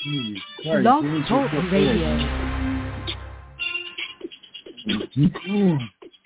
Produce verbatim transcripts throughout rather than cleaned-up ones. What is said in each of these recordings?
Blog Talk Radio. Mm-hmm.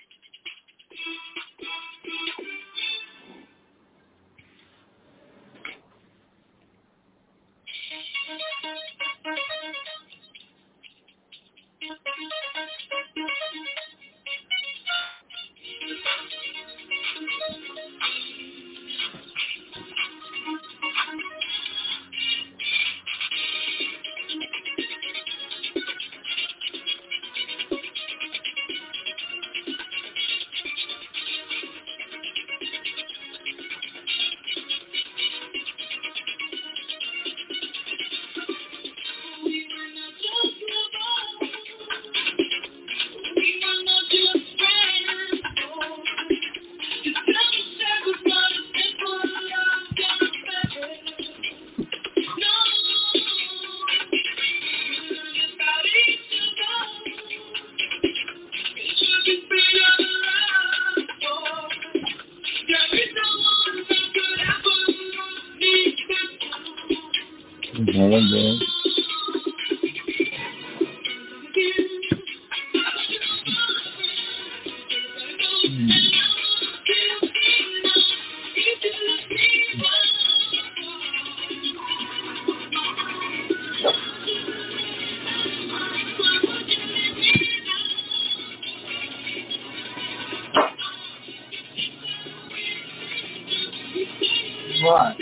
What?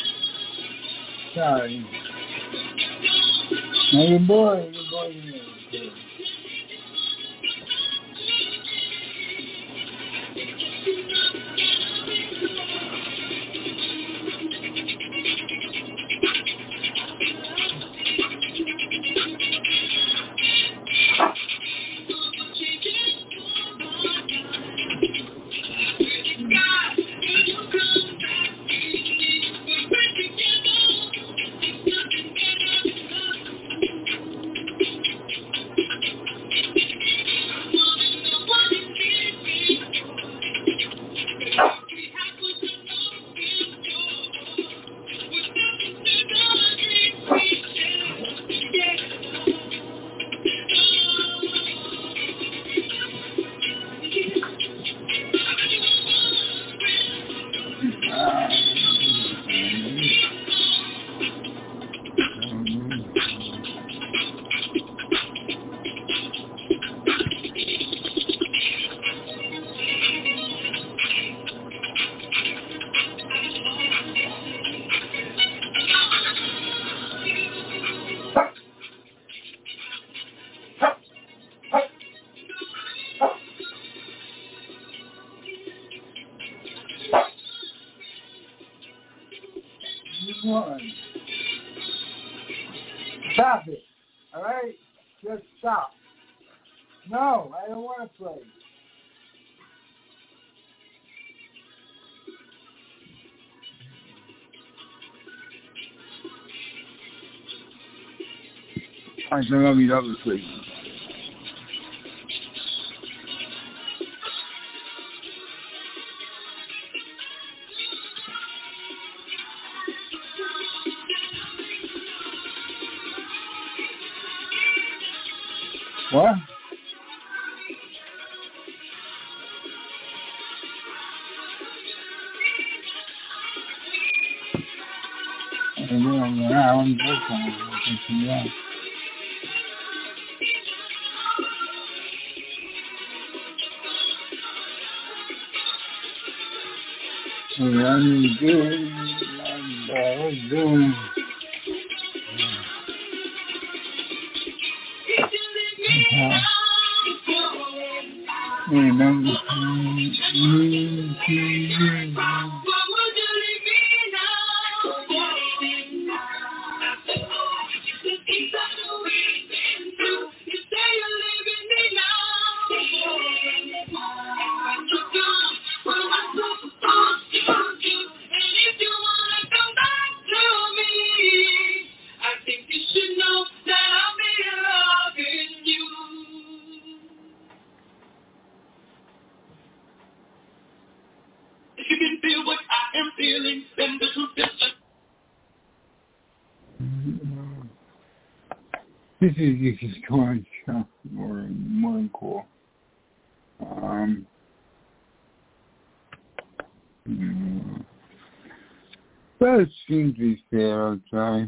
Sorry. Now your boy, your boy. Stop it. All right? Just stop. No, I don't want to play. I think I'll meet up with you. What? I don't know. I don't know. Run good, run good. If you can feel what This is this is going to more more than cool. Um, mm, but it seems to be fair outside.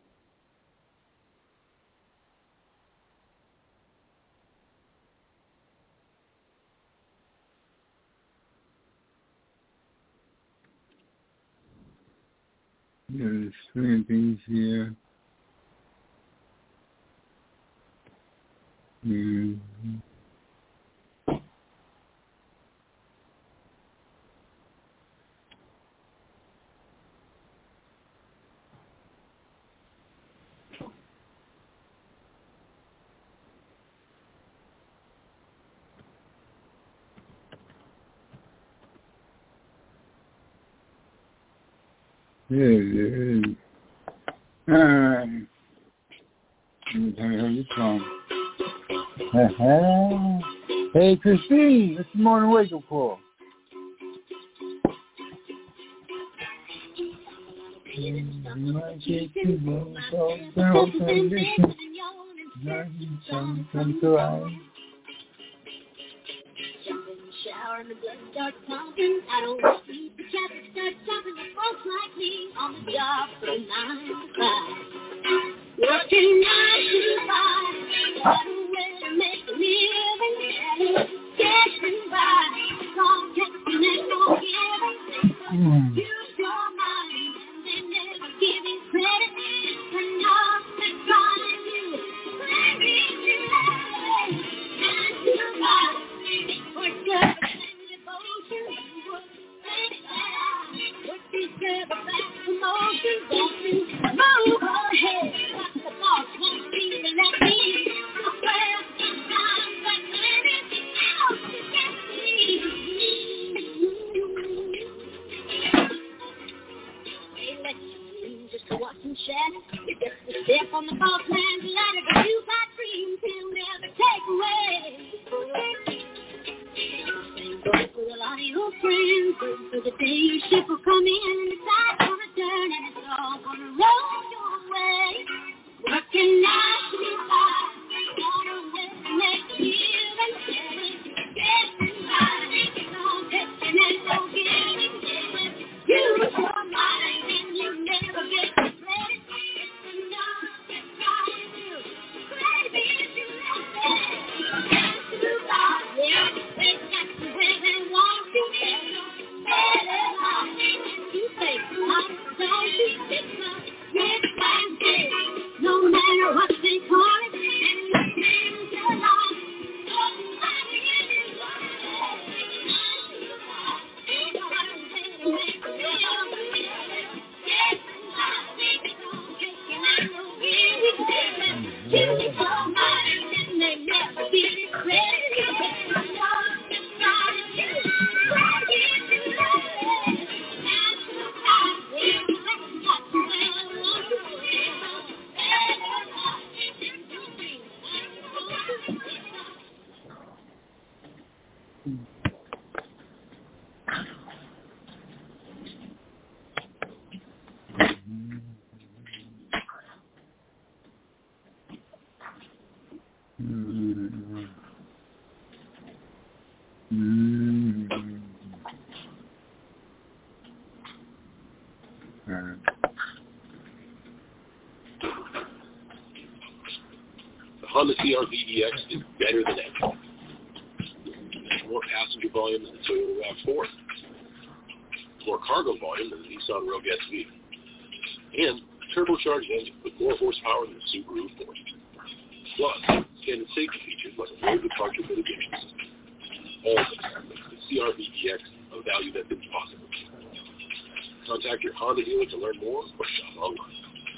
There's three things here. Mm-hmm. There it is. Alright. Let me tell you how this song. Hey, Christine, what's the morning wake up call? Shower and the blood starts pumping. I don't want to sleep. The traffic starts jumping. The folks like me on the job from nine to five. Working nine to five. What a way to make a living. Getting by. Long texting and no giving. Use your mind and they never give you credit. For nothing trying to do. Crazy to life. Nine to five. We're good. Move ahead. The boss won't be to let me. Well, sometimes I let it out to get me. They let you in just to watch them chat. You get to step on the boss man's ladder, but you got dreams he'll never take away. For a lot of your friends, for the day your ship will come in and the tide's gonna turn and it's all gonna roll your way. Working nine to five, on a way to make a living, getting by, no testing and no giving. Use your mind and you never get credit. It's nothing trying to do. Crazy if you let it. Nine to five, yeah, they got to where they want to. Better life, you say, I'm so sick of this man's day. No matter what they call it, and you seem to lie. Nobody is right. Ain't nobody way to make a deal. Yes, I'm taking out no giving. Use your mind and they never give you credit. I'm just trying to do. Why did you love it? That's the time. That's the way I want to feel. Better life. Mm-hmm. Mm-hmm. Right. The Honda C R V E X is better than ever. There's more passenger volume than the Toyota RAV four, more cargo volume than the Nissan Rogue S V, and a turbocharged engine with more horsepower than the Subaru Forester. Plus, standard safety features like a road departure mitigation system. All this makes the C R V E X a value that's impossible. Contact your Honda dealer to learn more or shop online.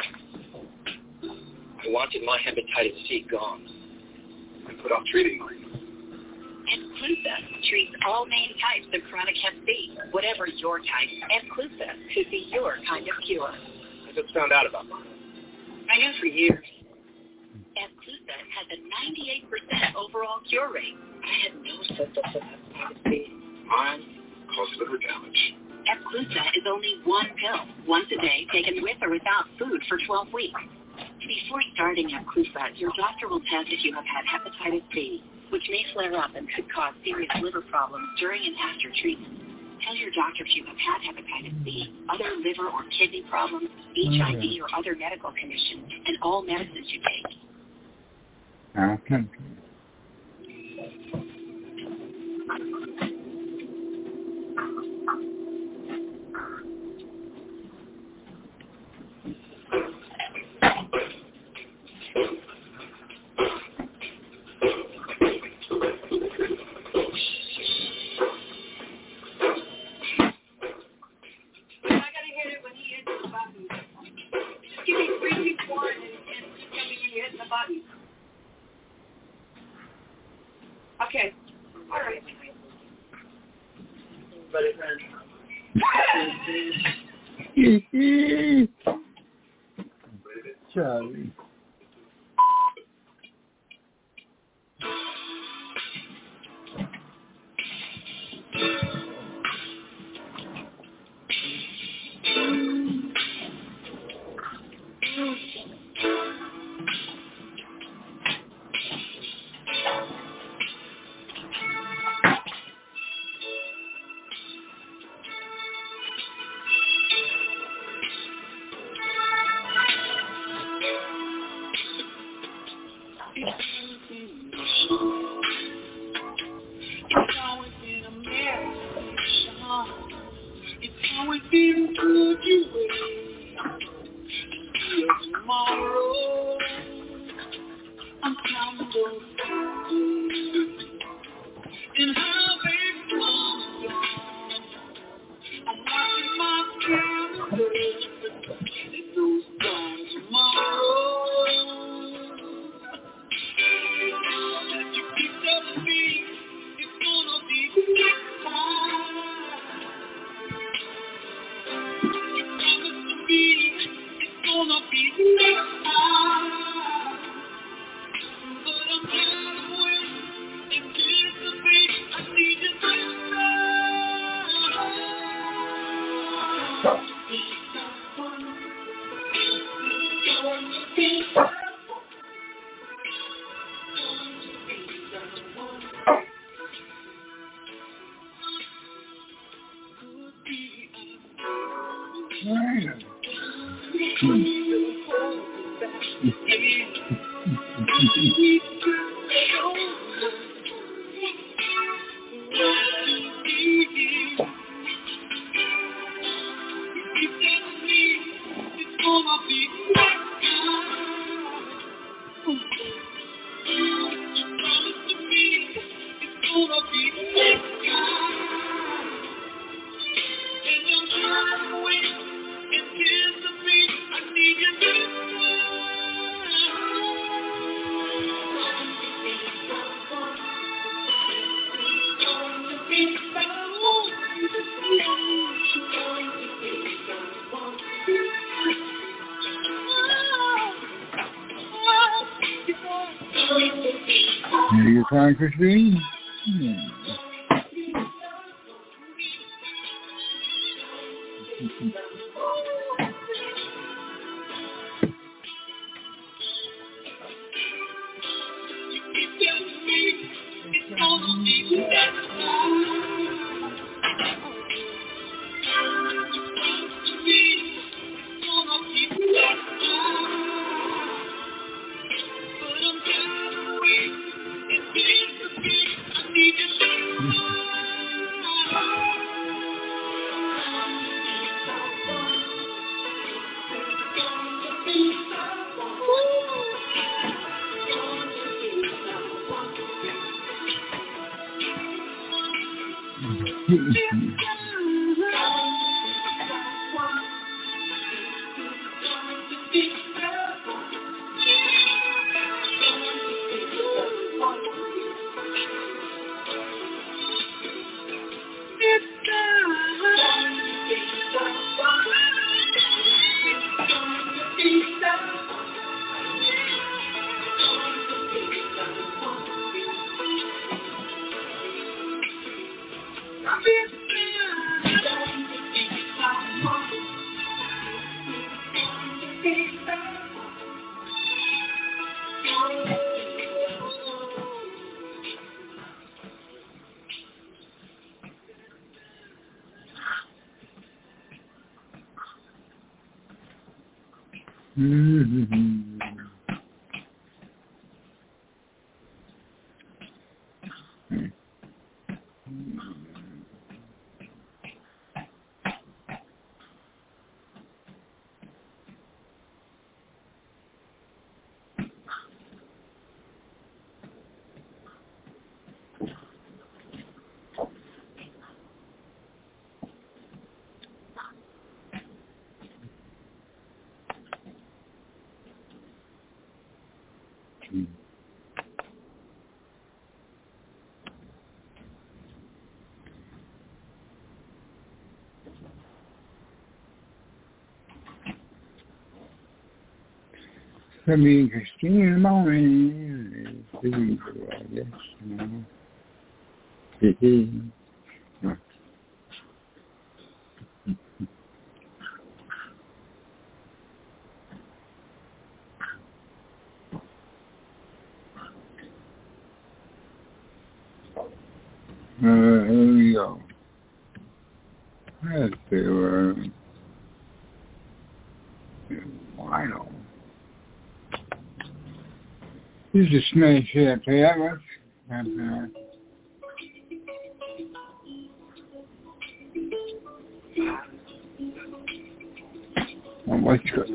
I wanted my hepatitis C gone and put off treating mine. Epclusa treats all main types of chronic hep C. Whatever your type, Epclusa could be your kind of cure. I just found out about mine. I knew for years. Epclusa has a ninety-eight percent overall cure rate. I had no symptoms of hepatitis C. Mine caused liver damage. Epclusa is only one pill, once a day, taken with or without food for twelve weeks. Before starting Epclusa, your doctor will test if you have had hepatitis B, which may flare up and could cause serious liver problems during and after treatment. Tell your doctor if you have had hepatitis B, other liver or kidney problems, H I V or other medical conditions, and all medicines you take. Okay. Okay. All right. Charlie. Are you crying, Christine? Hmm. Mm-hmm. Could be interesting in the morning. It's illegal, I guess. You know. No. Uh, here we go. Let's see where. Wow. This is a smash hit, yeah, much. And, uh, well, what's good?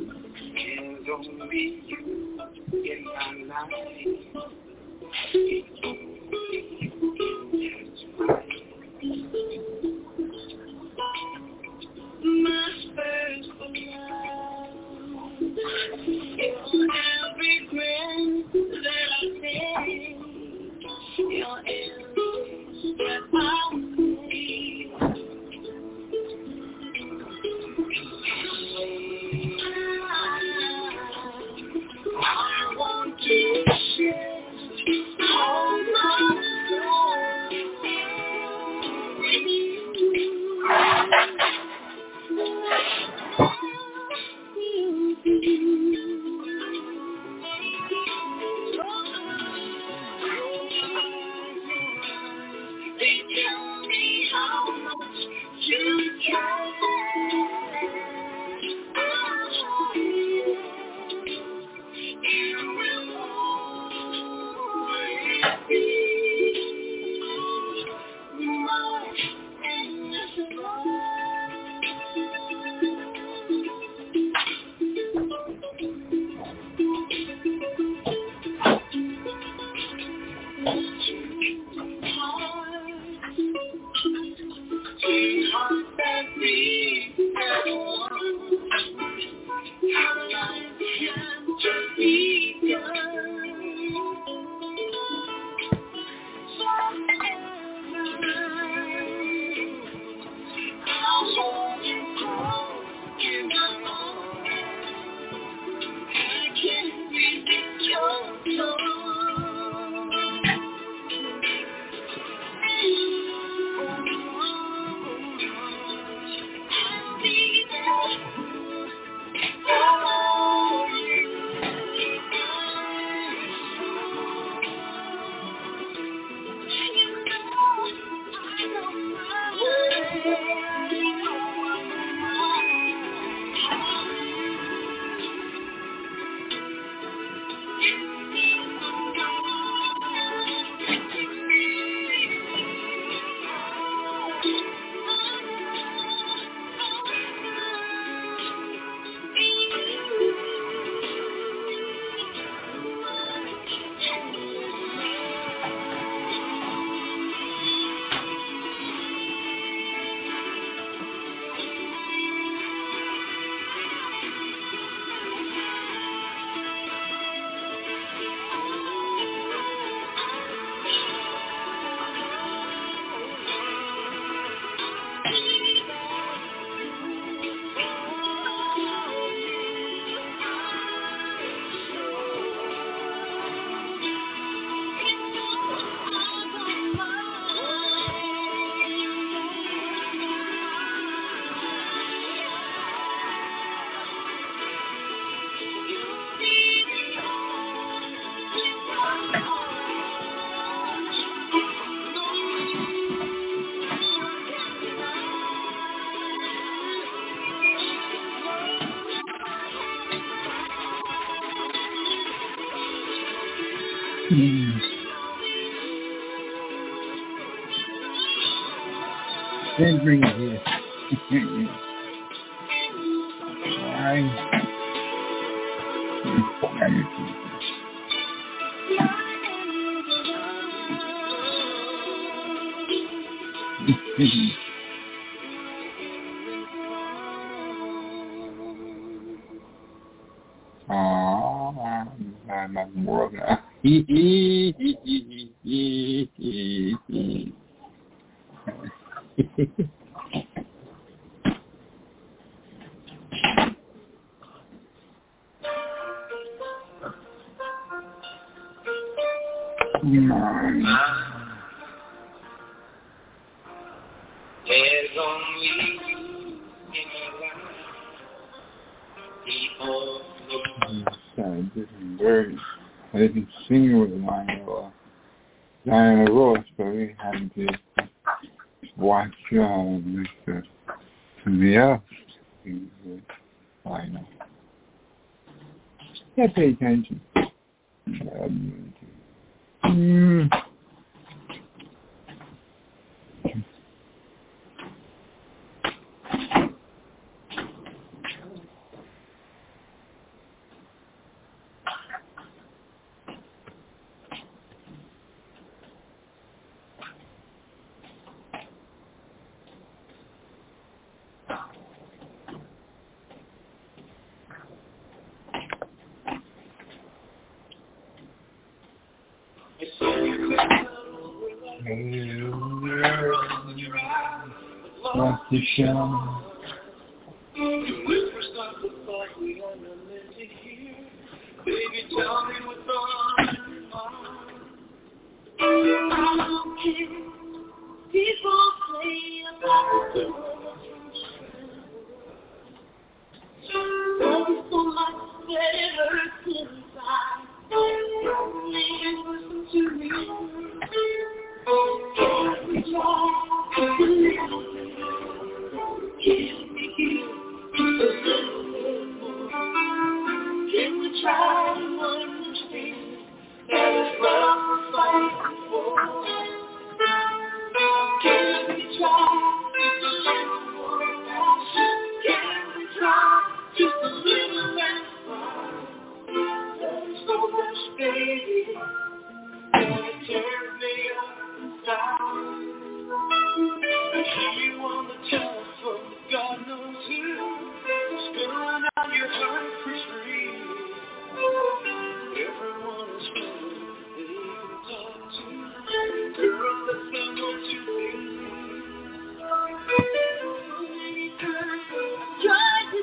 Then bring it here. Alright. Oh, I'm not more now. There's only you in my life. People Sorry, this is very. I didn't sing with Lionel, Diana Ross, but we had to watch um, Mister somebody else. Lionel. Yeah, pay attention. Um, mm. What's the show? Your whispers start to fight, we are not meant to hear. Baby, tell me what's on your mind. I don't care. People say about the love is so much that it hurts inside. Man, listen to me. We try to live. Can we heal a little bit more? Can we try to understand that it's love we're fighting for? Can we try just a little more passion? Can we try just a little less fun? There's so much, baby, that it tears me up inside. I hear you on the telephone, God knows who, spilling out your heart for free. Everyone is friendly, they talk to. Girl, that's not what you think. Try to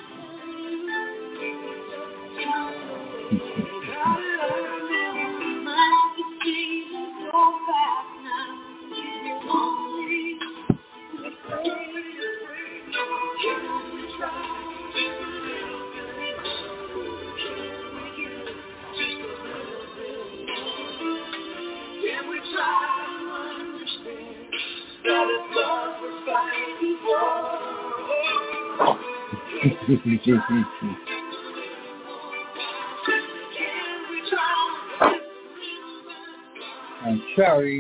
how did I remember my life is changing so fast now? You won't leave. Can we try to understand that it's love we're fighting for? I'm sorry.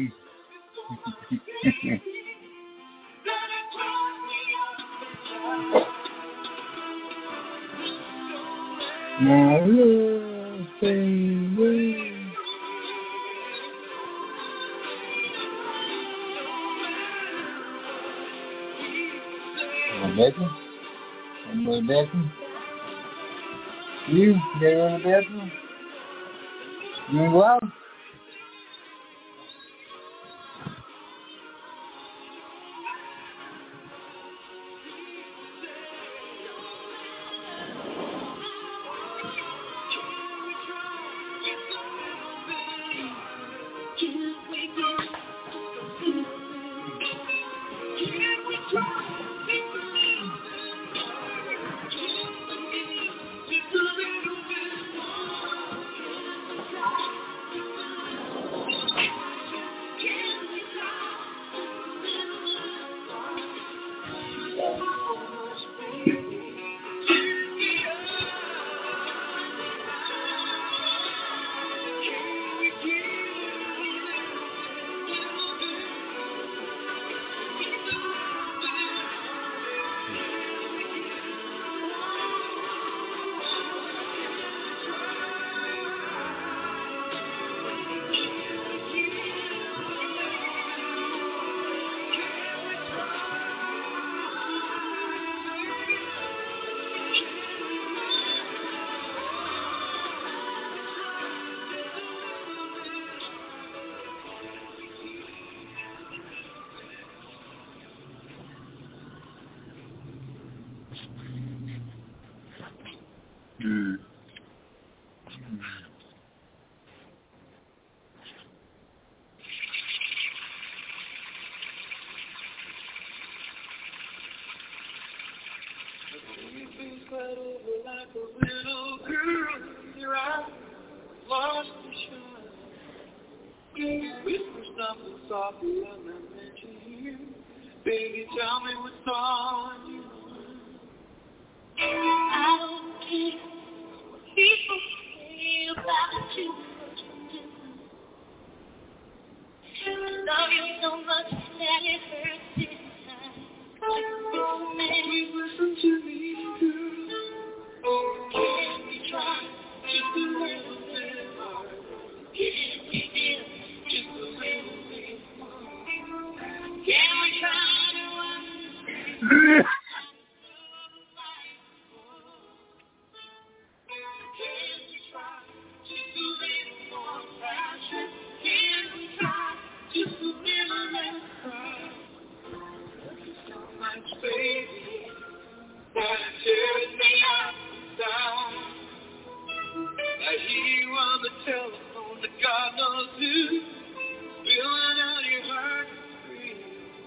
My love, baby. I'm better. I'm way better. You get a little better. You go out. Whisper something softly I'm not meant to hear. Baby, tell me what's on your mind. I don't care what people say about you. I love you so much that it hurts inside. Please listen to me, girl. Can we try just a little bit harder? Can we give just a little bit more? Can we try to understand? Can we try just a little more passion? Can we try just a little less cry? So much, baby, that it tears me up down. I hear you on the telephone, but God knows who. Feeling out your heart free.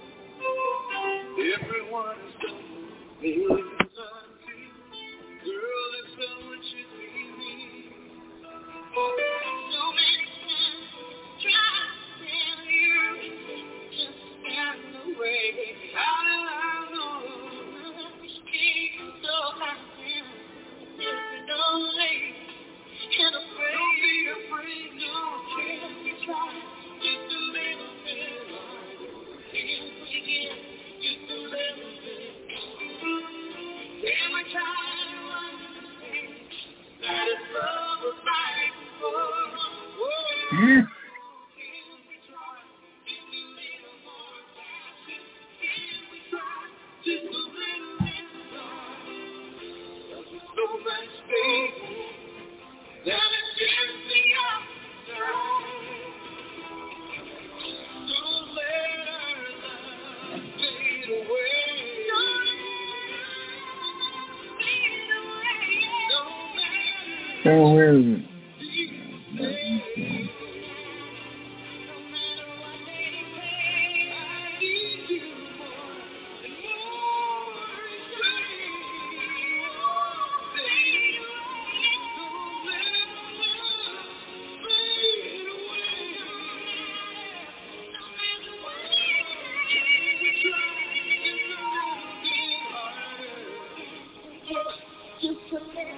Everyone is done. Millions on feet. Girl, that's so what you need. So many times try to tell you, just stand away. How do I know? Speak so high, there's no way. And I'm afraid, Don't be afraid, no. can we try just a little bit harder? Can we give just a little bit more? Can we try to understand that it's love of life before? Yeah. Can we try just a little more passion? Can we try just a little bit more? So much, baby, that it tears me up down. Don't let our love fade away. No matter So where is it? Just a little bit.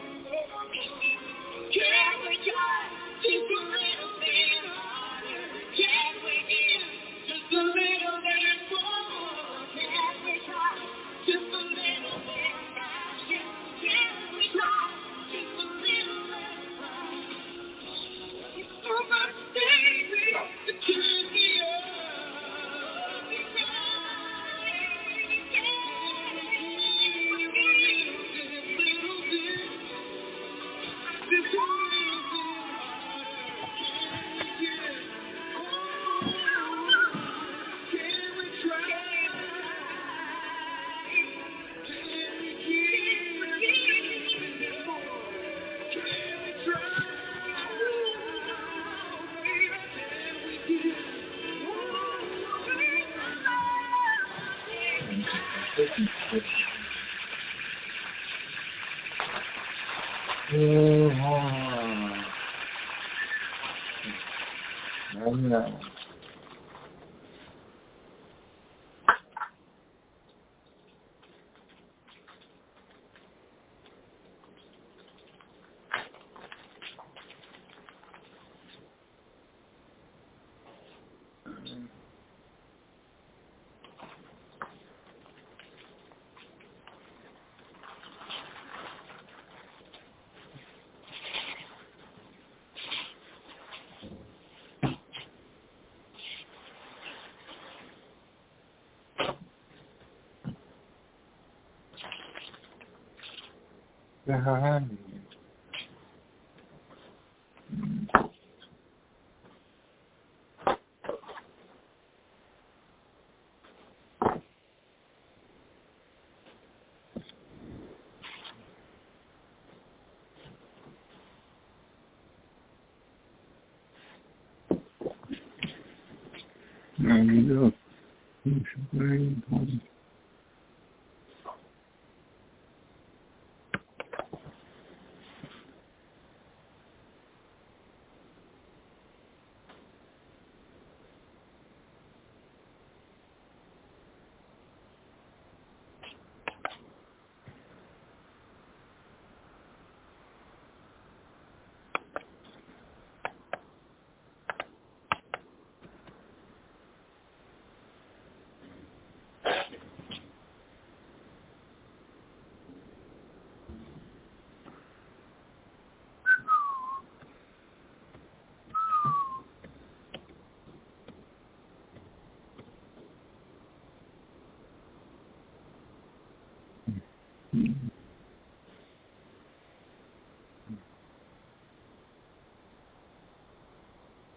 Can we try just a little bit harder? Can we give just a little bit more? Can we try just a little bit passion? Can we try just a little less love? so much, baby, it tears me up. No. Behind me. There you go. You should bring it home.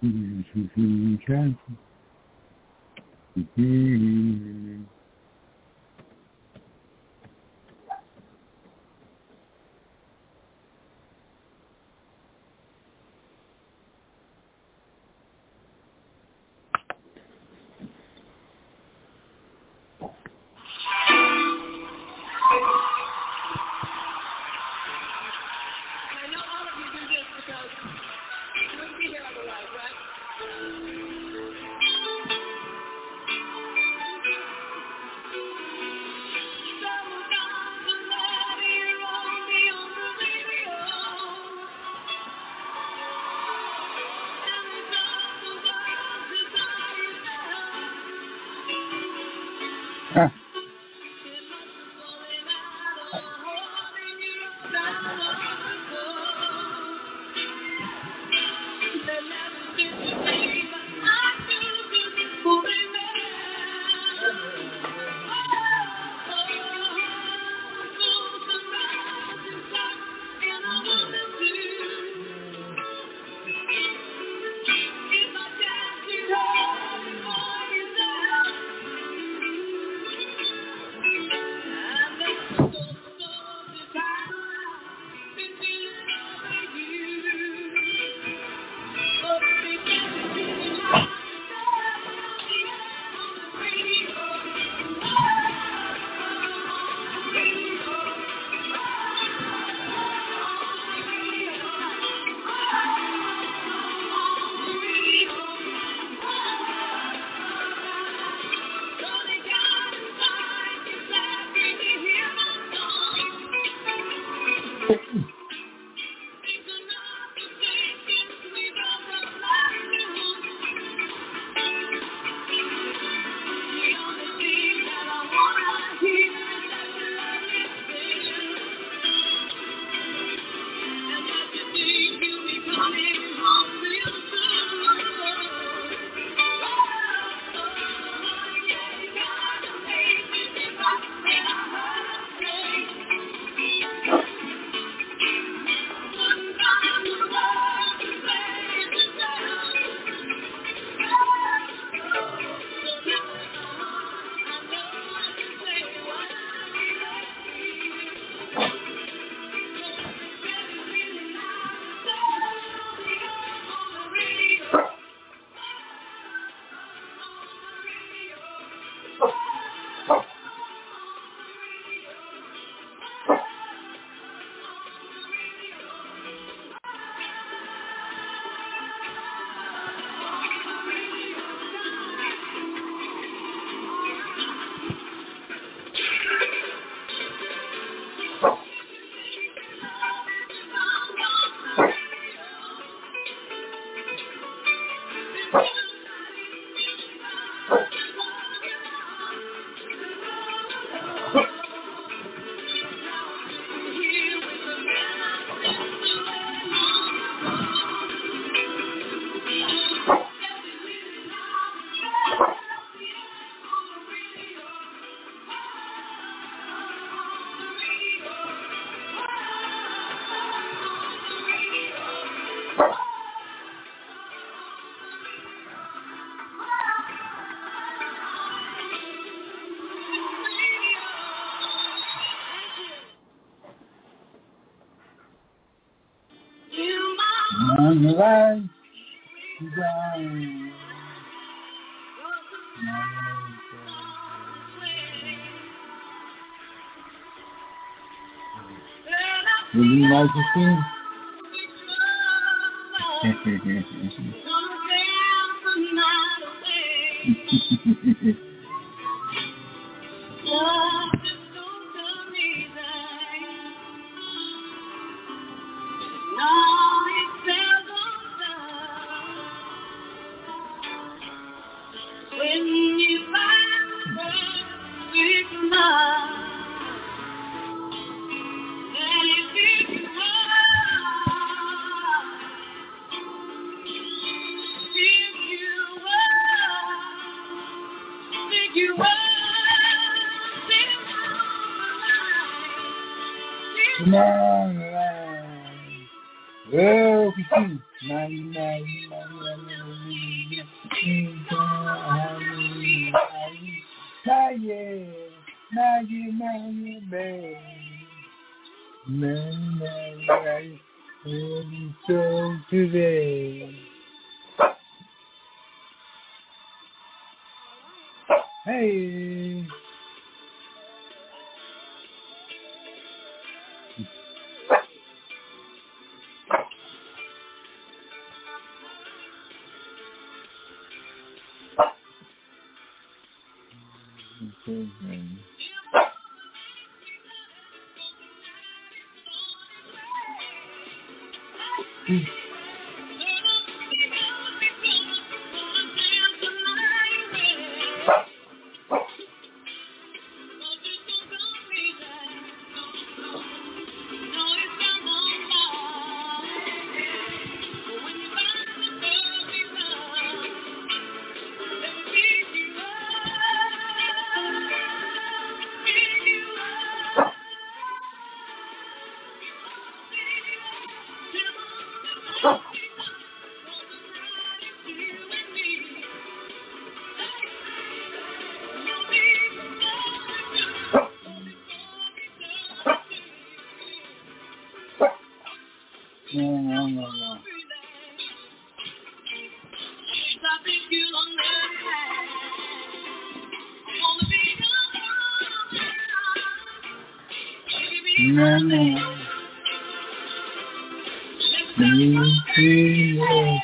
Would you like to sing? Well, ninety-nine, ninety-nine, ninety-nine. Man, I am so today. Hey. Okay. No, no, no, no. No, no. Mm-hmm.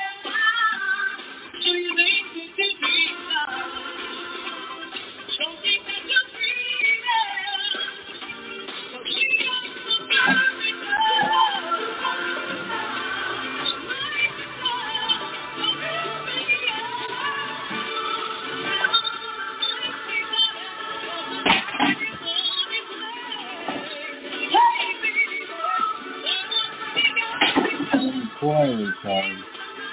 Quiet time.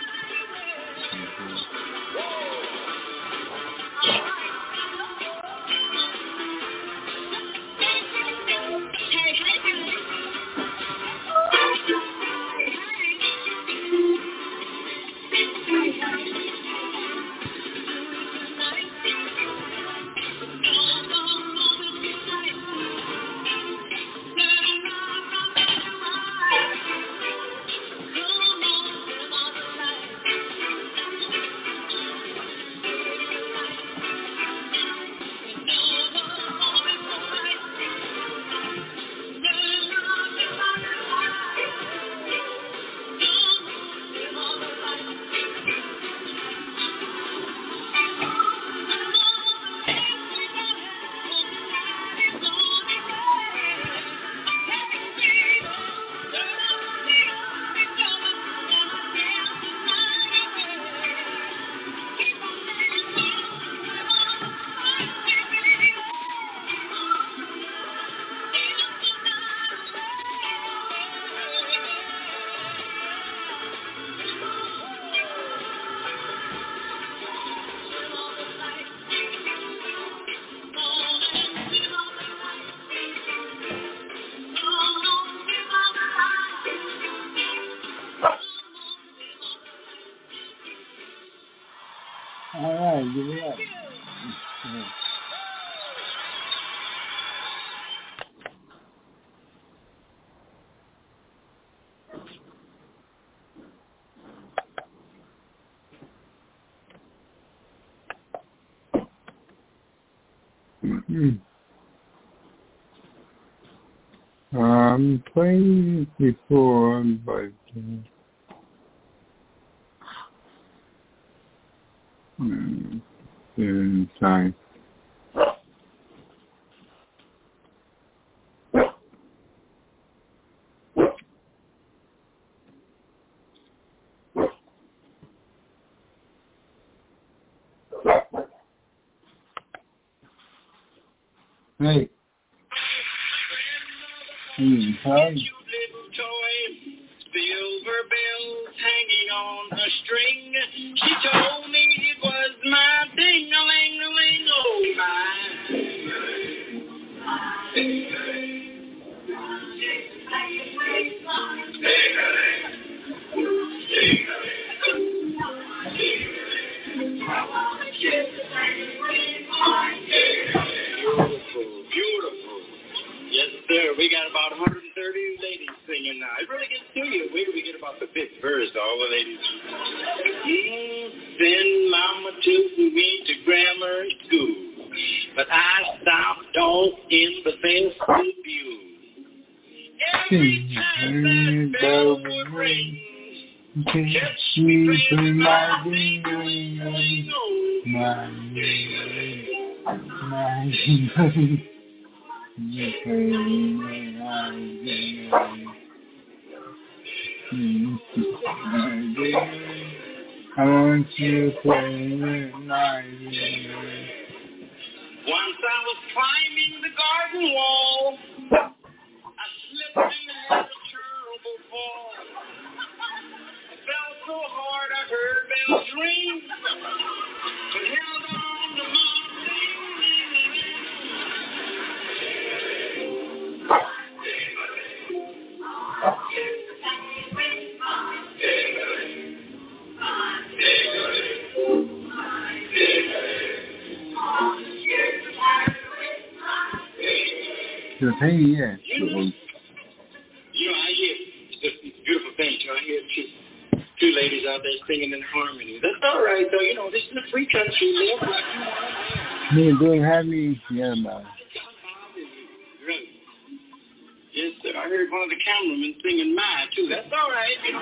Alright, give it up. I'm playing before, but uh, in time. Hey. Hmm, time. Silver bells hanging on a string. She told me it was my ding-a-ling-a-ling, oh my. Beautiful, beautiful. Yes, sir. We got about one hundred thirty the ladies. Mm, then Mama took me to grammar school, but I stopped off in the vestibule. Every time that bell would ring, kept me playing my ring, ring, ring, my my ring. You play my ring. I want you to play with my ring. Once I was climbing the garden wall, I slipped and had a terrible fall. I fell so hard I heard bells ring, but held on to my The thing is, you know, you know, I hear it's just a beautiful thing. You know, I hear two, two ladies out there singing in harmony. That's all right, though. You know, this is a free country. Live like you want. me and Bill have me, yeah, man. Right. Yes, sir. I heard one of the cameramen singing mine, too. That's all right, you know.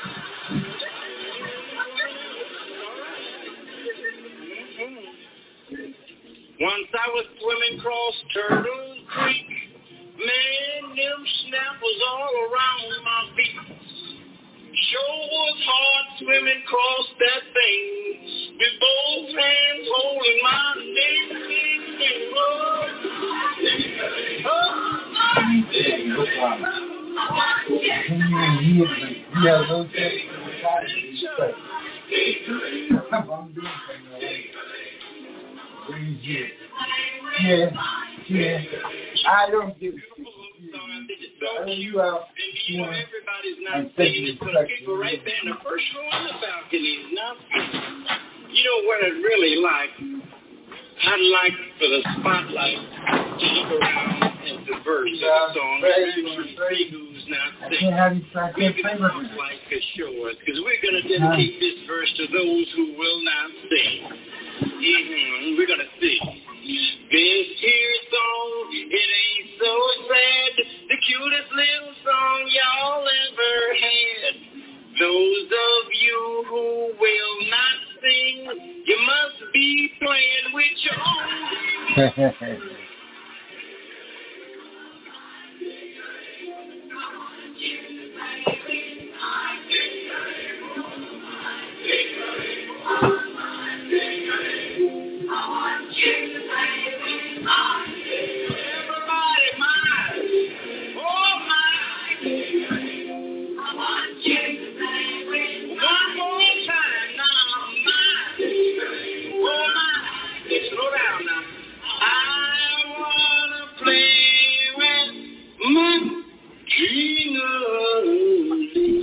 Once I was swimming across Turtle Creek, man, them snappers all around my feet. Sure was hard swimming across that thing, with both hands holding my neck. Yeah, yeah. I don't give a shit. I mean, you out. You know, everybody's not singing it, but people right there in the first row on the balcony. Now, you know what I'd really like? I'd like for the spotlight to look around at the verse of the song. Everybody who's not singing. We're going to like a show us, because we're going to dedicate this verse to those who will not sing. Mm-hmm. We're going to sing. This here song, it ain't so sad, the cutest little song y'all ever had. Those of you who will not sing, you must be playing with your own. Everybody, mine. Oh, mine. I want you to play with one more time now, mine. Oh, mine. Slow down now. I want to play with my Gina.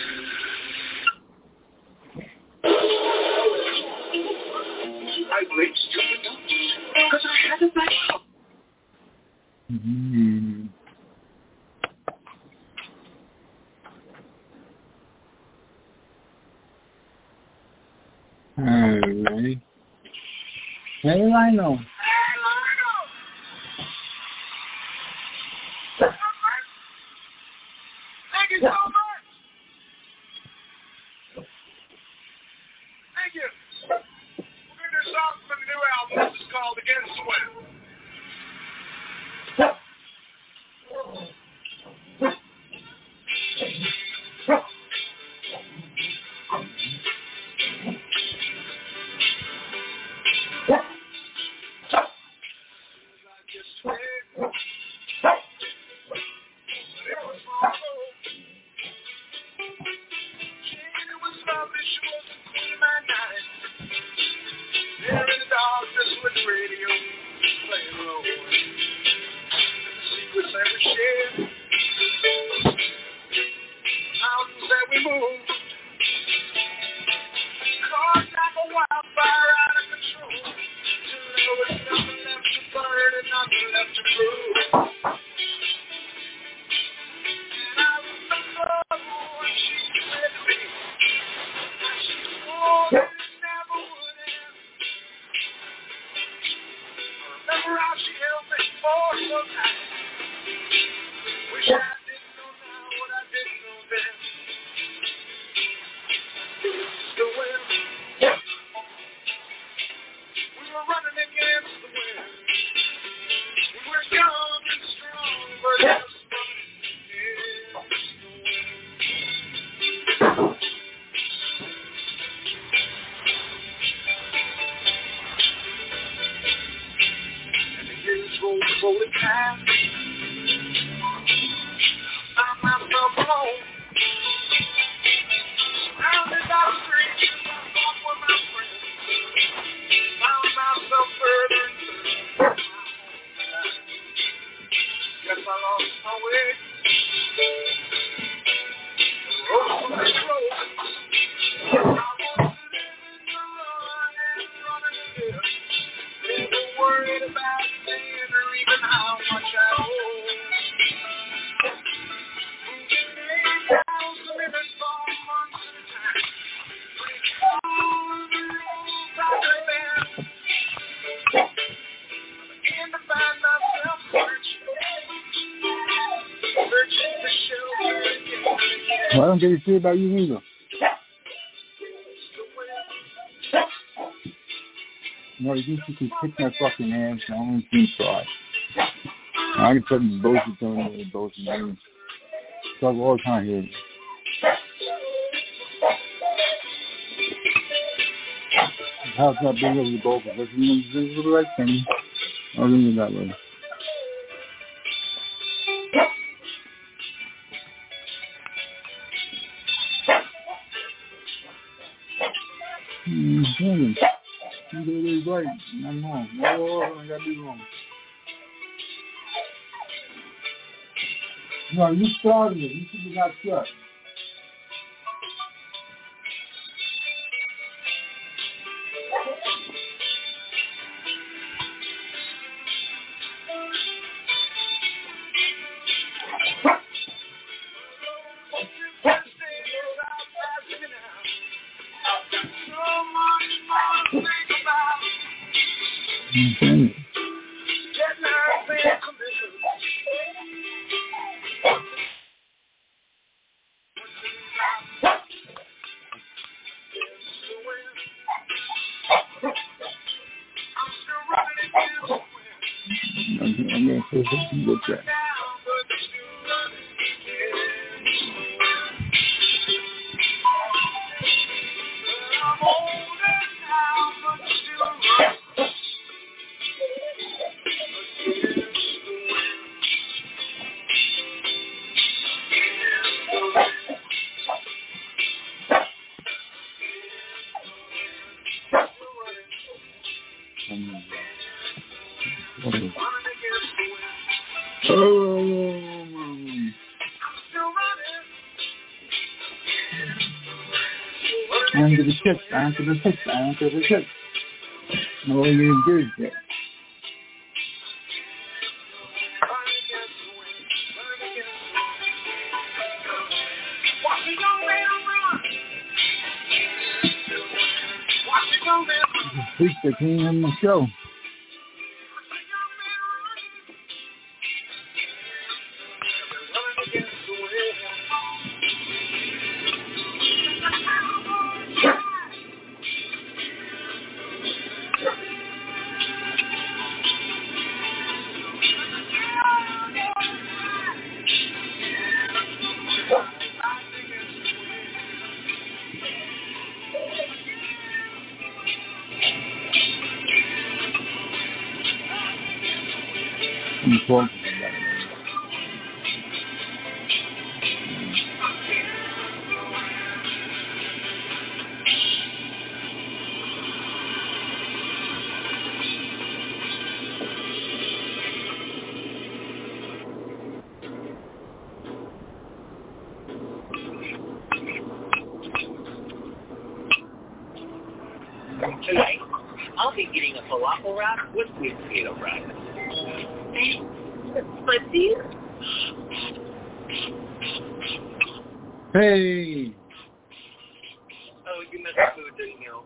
I played stupid because I had a back. Mm-hmm. All right. Hey, Lionel. Hey, Lionel. Thank you so much. Thank you. We're going to do something from the new album. This is called Against the Wind. Well, I don't give a shit about you either. No, you think you can kick my fucking ass? I don't think so. I can tell you both of them, both of them. Talk all the time here. How's not big over the both of us? You know, the right thing. I'll leave it that way. Mm-hmm. You did it right. I'm wrong. Oh, I gotta be wrong. No, you started it. You should have got shut. Mm-hmm. I'm going to say something with that. Under the ship, under the ship, under the ship. No, you did it. Freak the king on the show. Important. Tonight, I'll be getting a falafel wrap with sweet potato fries. Spicy? Hey! Oh, you missed the food you know.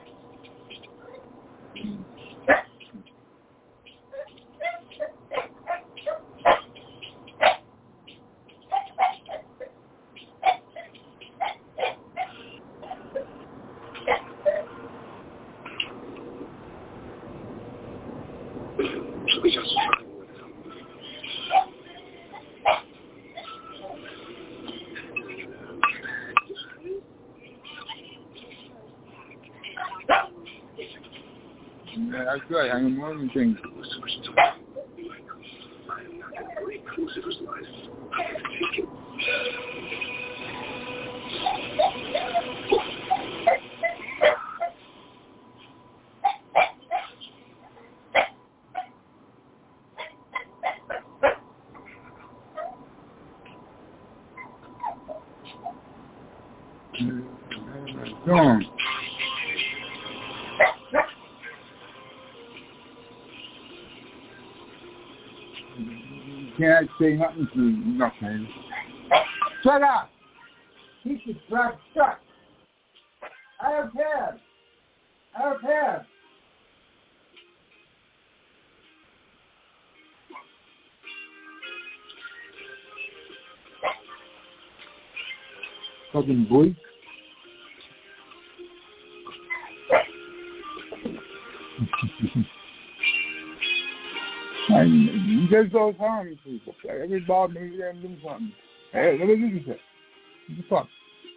We just fine with them. Yeah, that's right. I'm one of the things. I'm not going to break Lucifer's life. Take it. Go on. Can't say nothing to nothing. Shut up! Keep your trap shut! I don't care! I don't care! Fucking boy. And there's those harming people. Every Bob maybe they're doing something. Hey, look at this shit. What the fuck?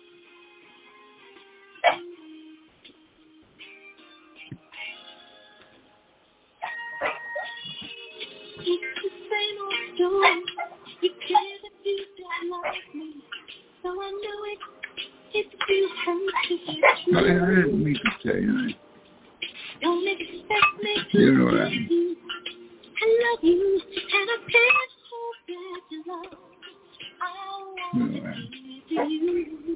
It's the same old story. You care that you don't like me. So I know it. It feels hurt to be true. No, I didn't mean to say anything. Don't expect me to You know that. love you. I love you, and I can't forget your love. I want You know that. to give you.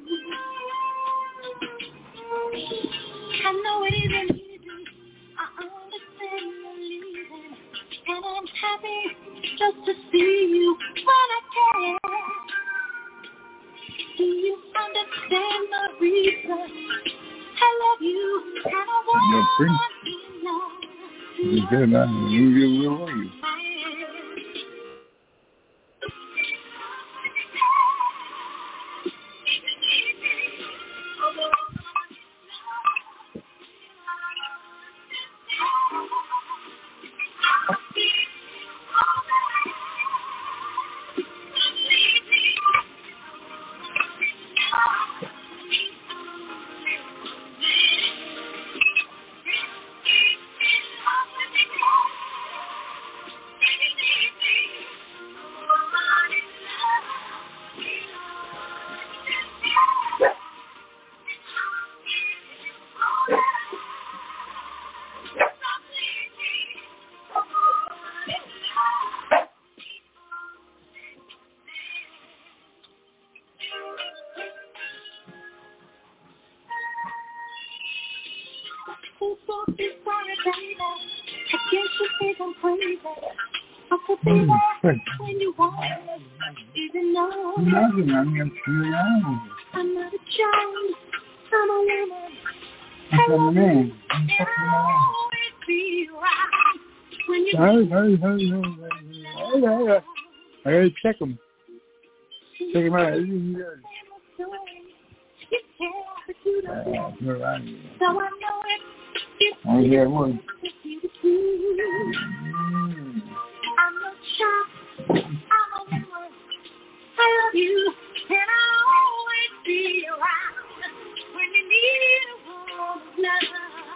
I know it isn't easy. I understand you're leaving, and I'm happy just to see you when I can. Do you understand the reason? I love you, and I want No, Prince. to love You you. said that. You will are you? When you want it, even though Nothing. I'm going to see you out. I'm not a child, I'm a woman. I'm a man. I'm And fucking I'll man. always be around when you Hurry, hurry, hurry, hurry, hurry, hurry. I gotta check him. Check him out. He's good. You care, but you don't Uh, know. you're right. So I know it. It's Oh, yeah, one. you to do. Mm. I'm a child, I'm a woman. I love you, and I'll always be around when you need a woman's love.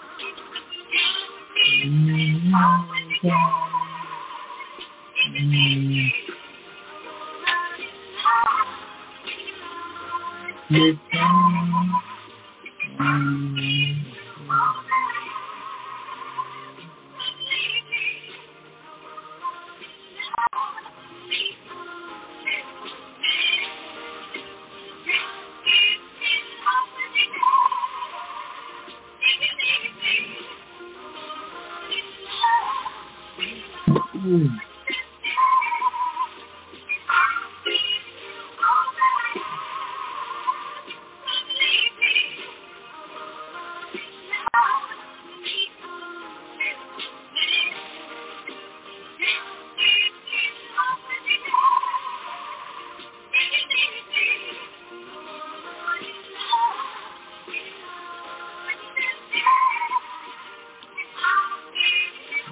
Mm.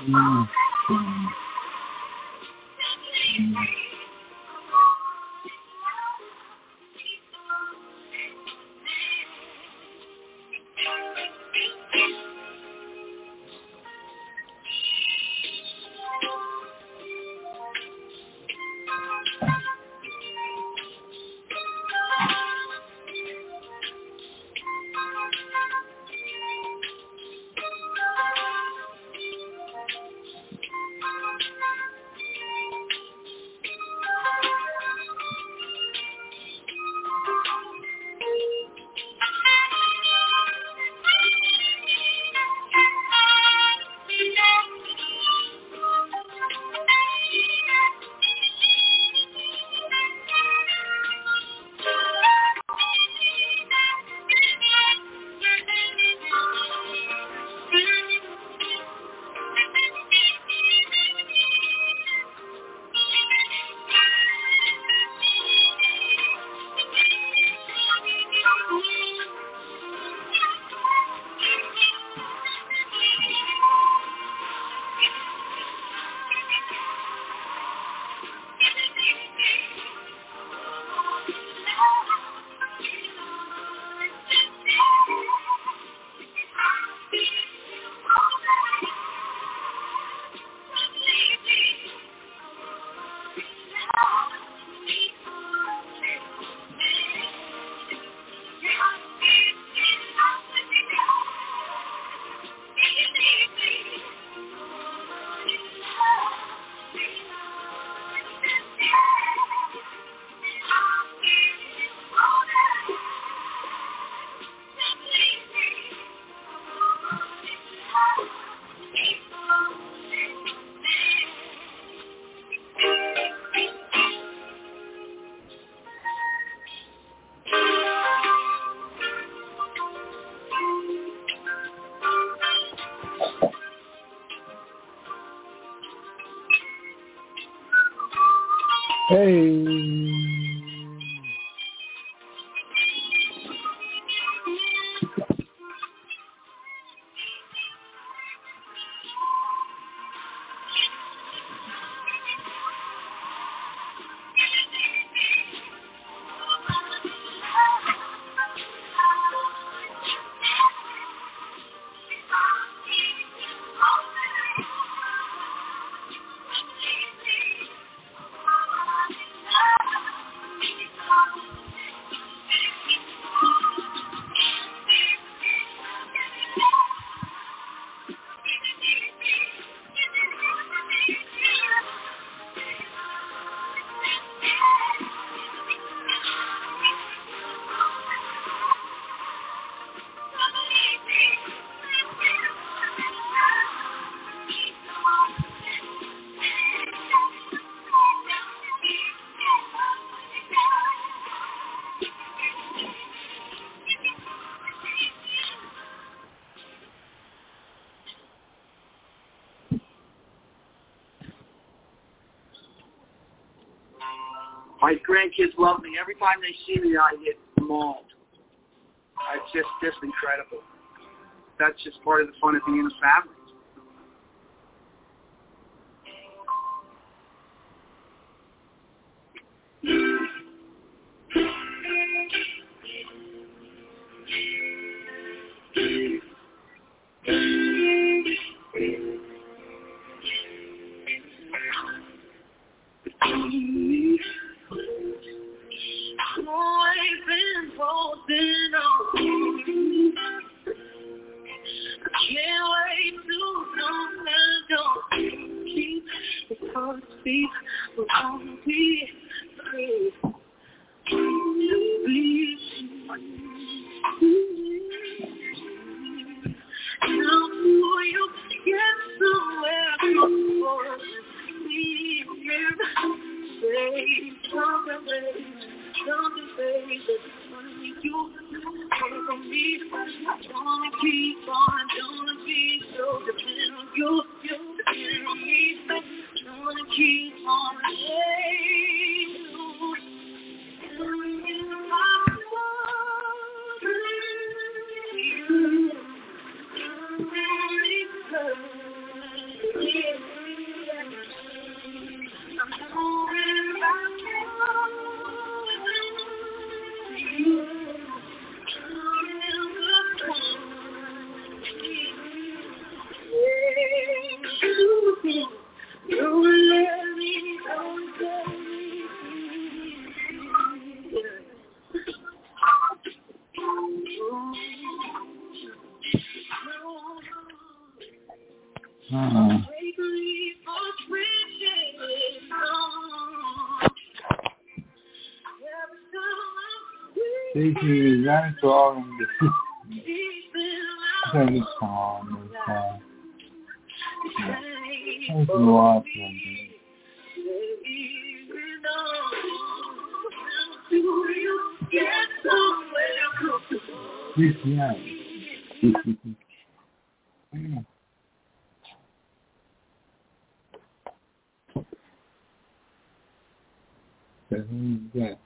Hey. My grandkids love me. Every time they see me, I get mauled. It's just, just incredible. That's just part of the fun of being a family. Uh-huh. Taking that song and the song is uh, there's a lot of them. Yeah. Yeah. So who's that?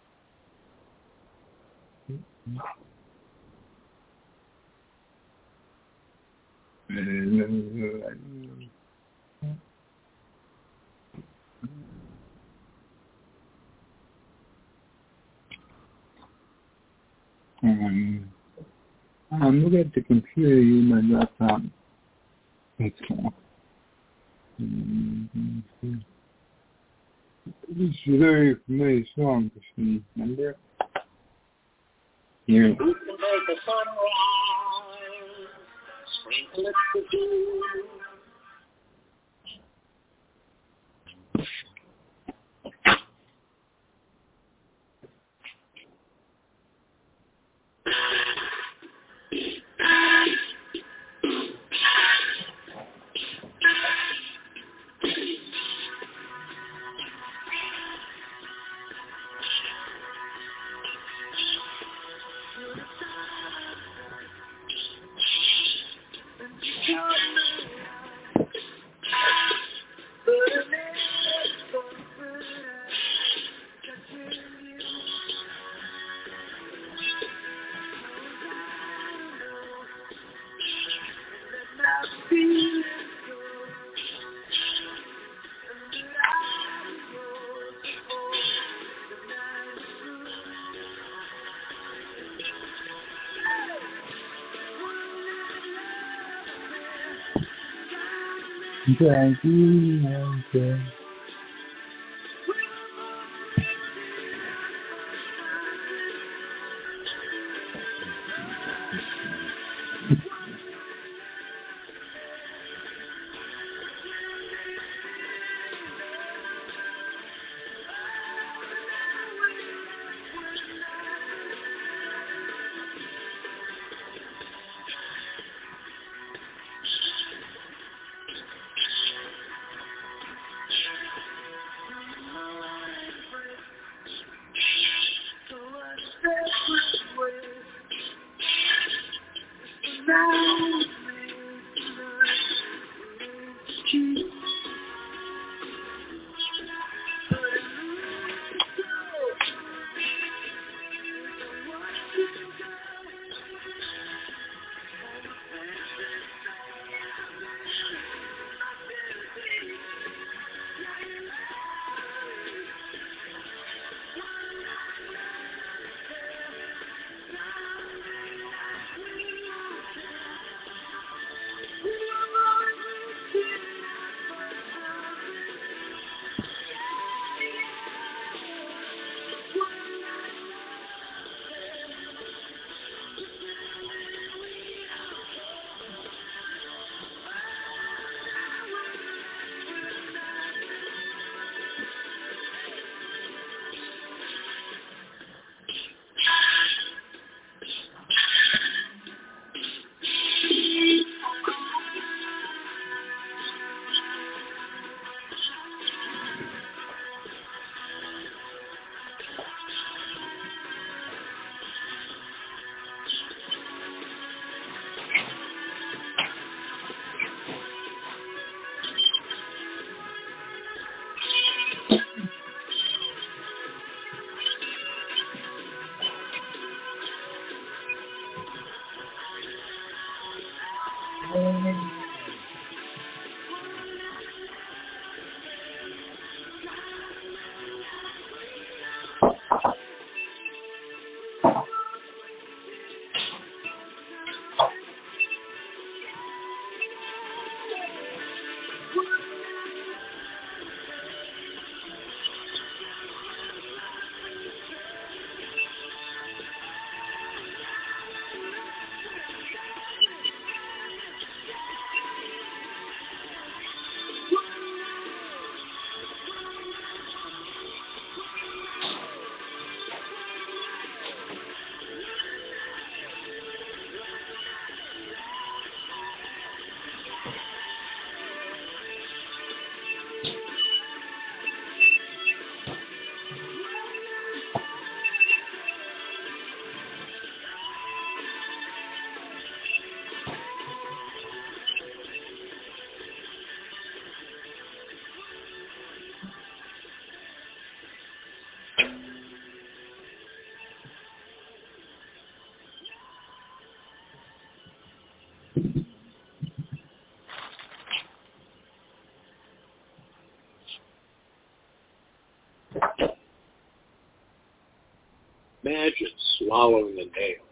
Um, I'm looking at the computer using my laptop. That's all. Mm-hmm. This is a very familiar song to me, remember? Here. Who can make the sun rise? Sprinkle it with dew. Thank you, okay. Imagine swallowing a nail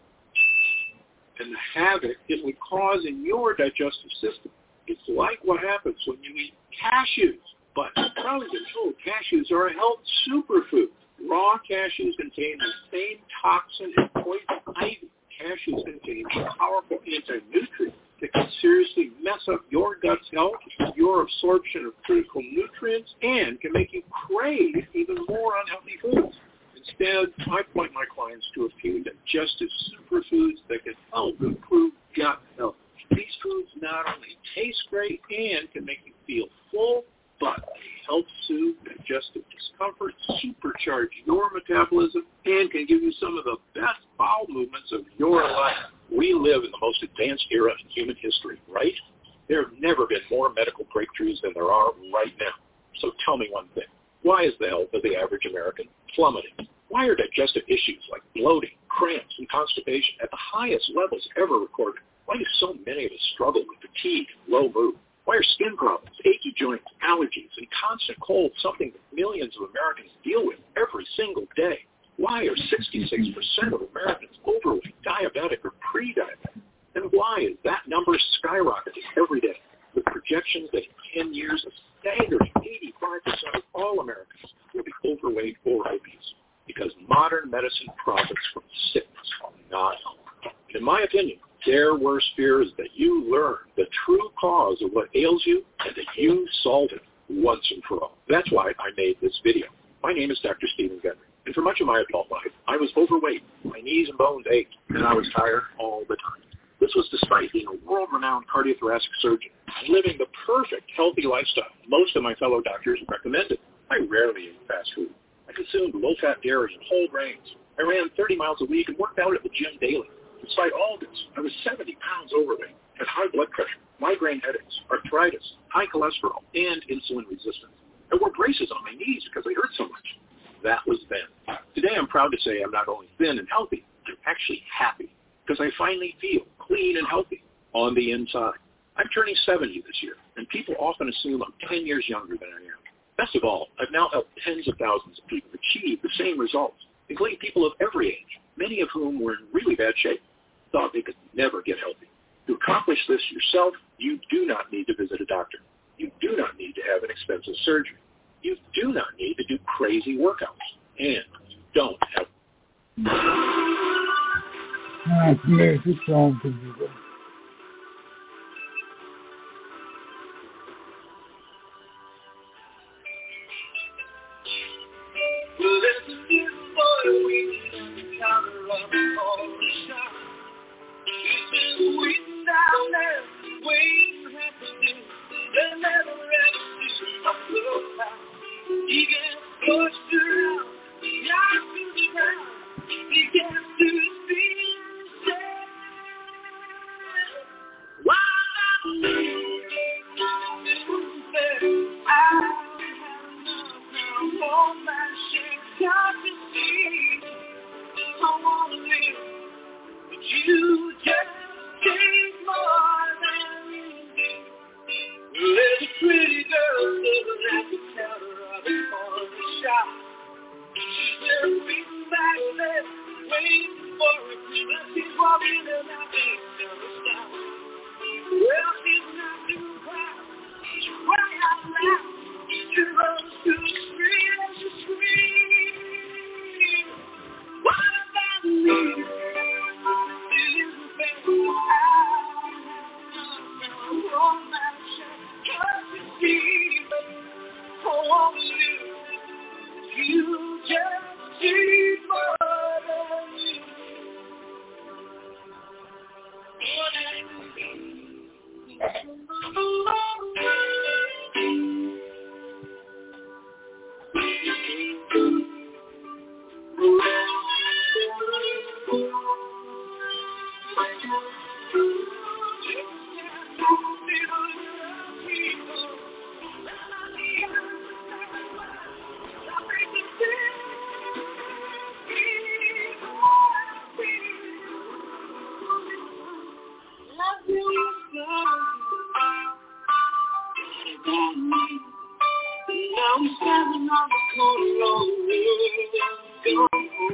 and the havoc it would cause in your digestive system. It's like what happens when you eat cashews. But probably been told cashews are a health superfood. Raw cashews contain the same toxin as poison ivy. Cashews contain powerful anti-nutrients that can seriously mess up your gut's health, your absorption of critical nutrients, and can make you crave even more unhealthy foods. Instead, I point my clients to a few digestive superfoods that can help improve gut health. These foods not only taste great and can make you feel full, but they help soothe digestive discomfort, supercharge your metabolism, and can give you some of the best bowel movements of your life. We live in the most advanced era in human history, right? There have never been more medical breakthroughs than there are right now. So tell me one thing. Why is the health of the average American plummeting? Why are digestive issues like bloating, cramps, and constipation at the highest levels ever recorded? Why do so many of us struggle with fatigue and low mood? Why are skin problems, achy joints, allergies, and constant cold something that millions of Americans deal with every single day? Why are sixty-six percent of Americans overweight, diabetic, or pre-diabetic? And why is that number skyrocketing every day, with projections that in ten years, a staggering eighty-five percent of all Americans will be overweight or obese? Because modern medicine profits from sickness, not health. In my opinion, their worst fear is that you learn the true cause of what ails you and that you solve it once and for all. That's why I made this video. My name is Doctor Stephen Gendry, and for much of my adult life, I was overweight, my knees and bones ached, and I was tired all the time. This was despite being a world-renowned cardiothoracic surgeon and living the perfect healthy lifestyle most of my fellow doctors recommended. I rarely ate fast food. I consumed low-fat dairy and whole grains. I ran thirty miles a week and worked out at the gym daily. Despite all this, I was seventy pounds overweight, had high blood pressure, migraine headaches, arthritis, high cholesterol, and insulin resistance. I wore braces on my knees because they hurt so much. That was then. Today I'm proud to say I'm not only thin and healthy, I'm actually happy because I finally feel clean and healthy on the inside. I'm turning seventy this year, and people often assume I'm ten years younger than I am. Best of all, I've now helped tens of thousands of people achieve the same results, including people of every age, many of whom were in really bad shape, thought they could never get healthy. To accomplish this yourself, you do not need to visit a doctor. You do not need to have an expensive surgery. You do not need to do crazy workouts. And you don't have... Nice music song to do that. standing on the corner of the road.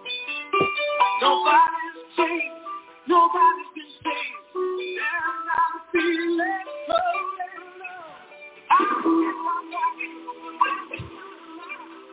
Nobody's safe, nobody's been safe, and I'm feeling so alone. I'm in my pocket, I'm in my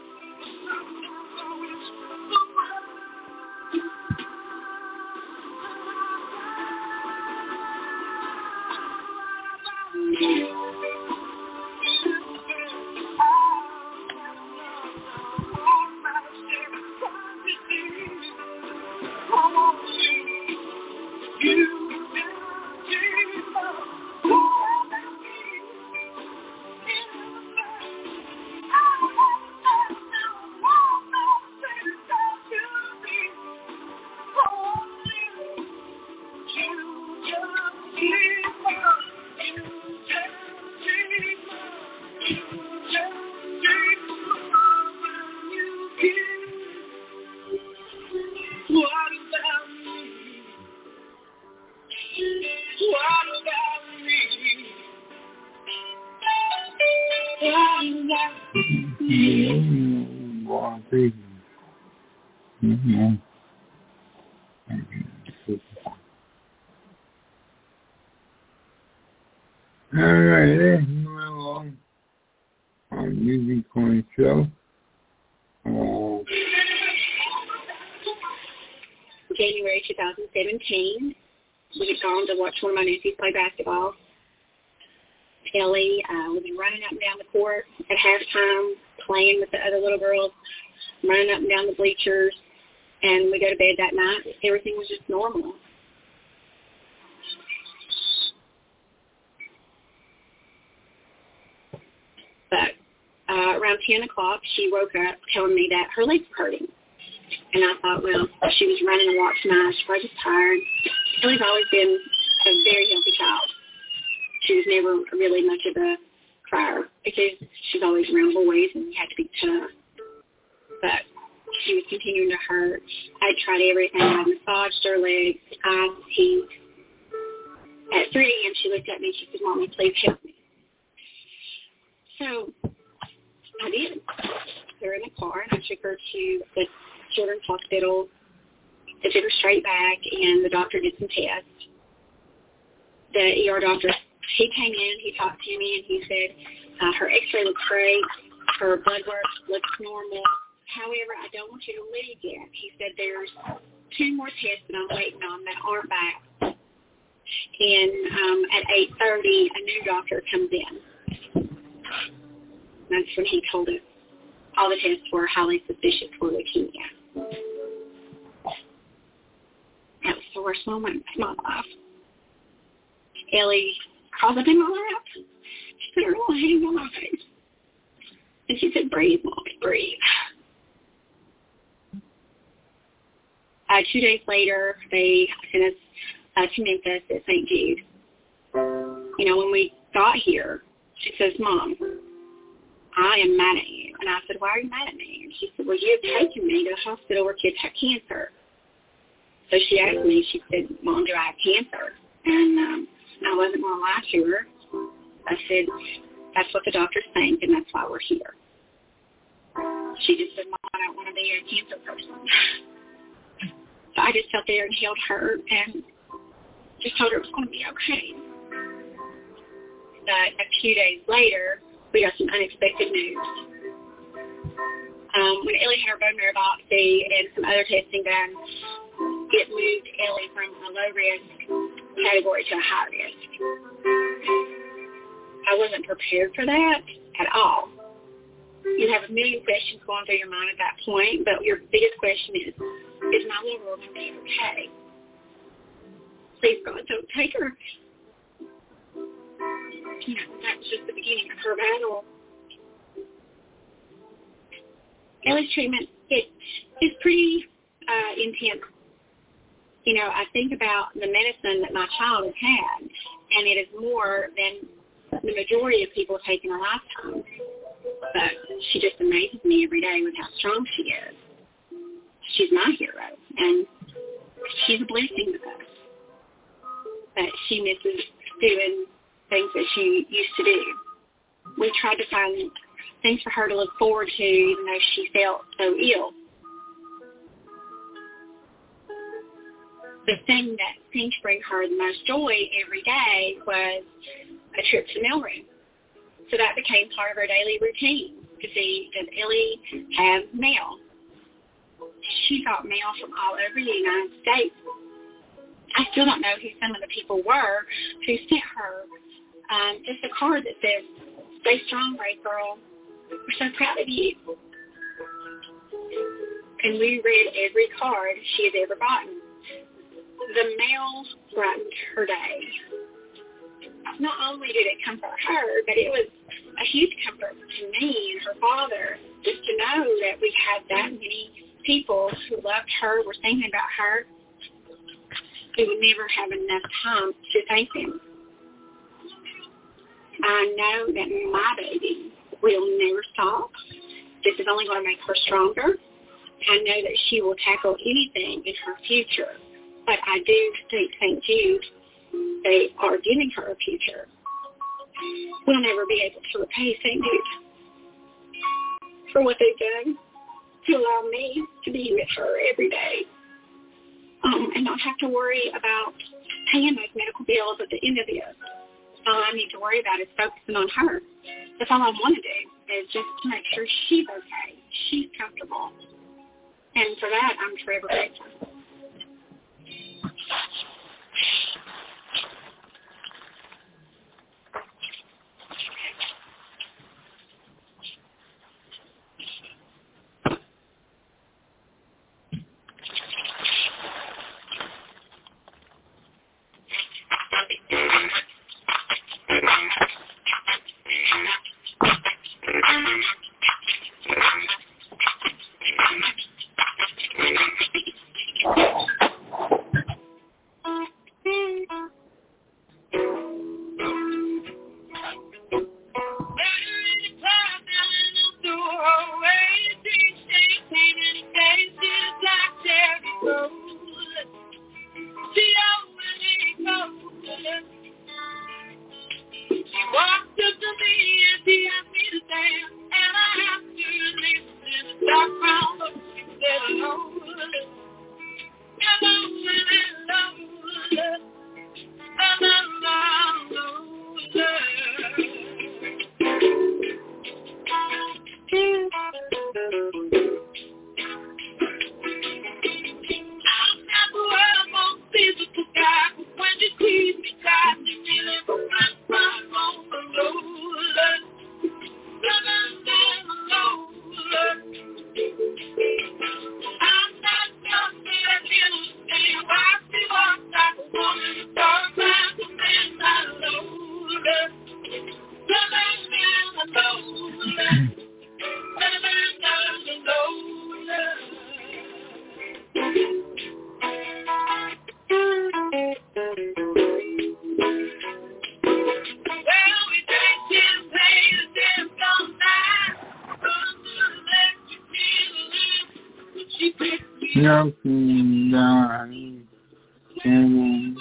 January twenty seventeen, we had gone to watch one of my nephews play basketball. Ellie uh, would be running up and down the court at halftime, playing with the other little girls, running up and down the bleachers, and we go to bed that night. Everything was just normal. But uh, around ten o'clock, she woke up telling me that her legs were hurting. And I thought, well, she was running a lot tonight. She was just tired. Ellie's always been a very healthy child. She was never really much of a crier because she's always around boys and you had to be tough. But she was continuing to hurt. I tried everything. I massaged her legs, ice, heat. At three a.m., she looked at me and she said, Mommy, please help me. So I did. Threw her in the car and I took her to the Children's Hospital. They took her straight back and the doctor did some tests. The E R doctor, he came in, he talked to me and he said uh, her x-ray looks great, her blood work looks normal. However, I don't want you to leave yet. He said there's two more tests that I'm waiting on that aren't back. And um, at eight thirty, a new doctor comes in. That's when he told us all the tests were highly suspicious for leukemia. That was the worst moment of my life. Ellie crawled up in my lap. She put her little hand on my face. And she said, breathe, Mommy, breathe. Uh, two days later, they sent us uh, to Memphis at Saint Jude. You know, when we got here, she says, Mom, I am mad at you. And I said, why are you mad at me? And she said, well, you have taken me to the hospital where kids have cancer. So she asked me, she said, Mom, do I have cancer? And um, I wasn't going to lie to her. I said, that's what the doctors think, and that's why we're here. She just said, Mom, I don't want to be a cancer person. So I just sat there and held her and just told her it was going to be okay. But a few days later, we got some unexpected news. Um, when Ellie had her bone marrow biopsy and some other testing done, it moved Ellie from a low-risk category to a high-risk. I wasn't prepared for that at all. You have a million questions going through your mind at that point, but your biggest question is, is my little girl going to be okay? Please, God, don't take her. You know, that was just the beginning of her battle. Ellie's treatment, it is pretty uh, intense. You know, I think about the medicine that my child has had, and it is more than the majority of people take in a lifetime. But she just amazes me every day with how strong she is. She's my hero, and she's a blessing to us. But she misses doing things that she used to do. We tried to find things for her to look forward to, even though she felt so ill. The thing that seemed to bring her the most joy every day was a trip to mailroom. So that became part of her daily routine, to see that Ellie had mail. She got mail from all over the United States. I still don't know who some of the people were who sent her um, just a card that says, "Stay strong, brave girl. We're so proud of you." And we read every card she had ever gotten. The mail brightened her day. Not only did it comfort her, but it was a huge comfort to me and her father just to know that we had that many people who loved her, were thinking about her. We would never have enough time to thank them. I know that my baby will never stop. This is only going to make her stronger. I know that she will tackle anything in her future. But I do think Saint Jude, they are giving her a future. We'll never be able to repay Saint Jude for what they've done to allow me to be with her every day um, and not have to worry about paying those medical bills at the end of this. All I need to worry about is focusing on her. That's all I want to do, is just to make sure she's okay, she's comfortable. And for that, I'm forever grateful. Jumping down, and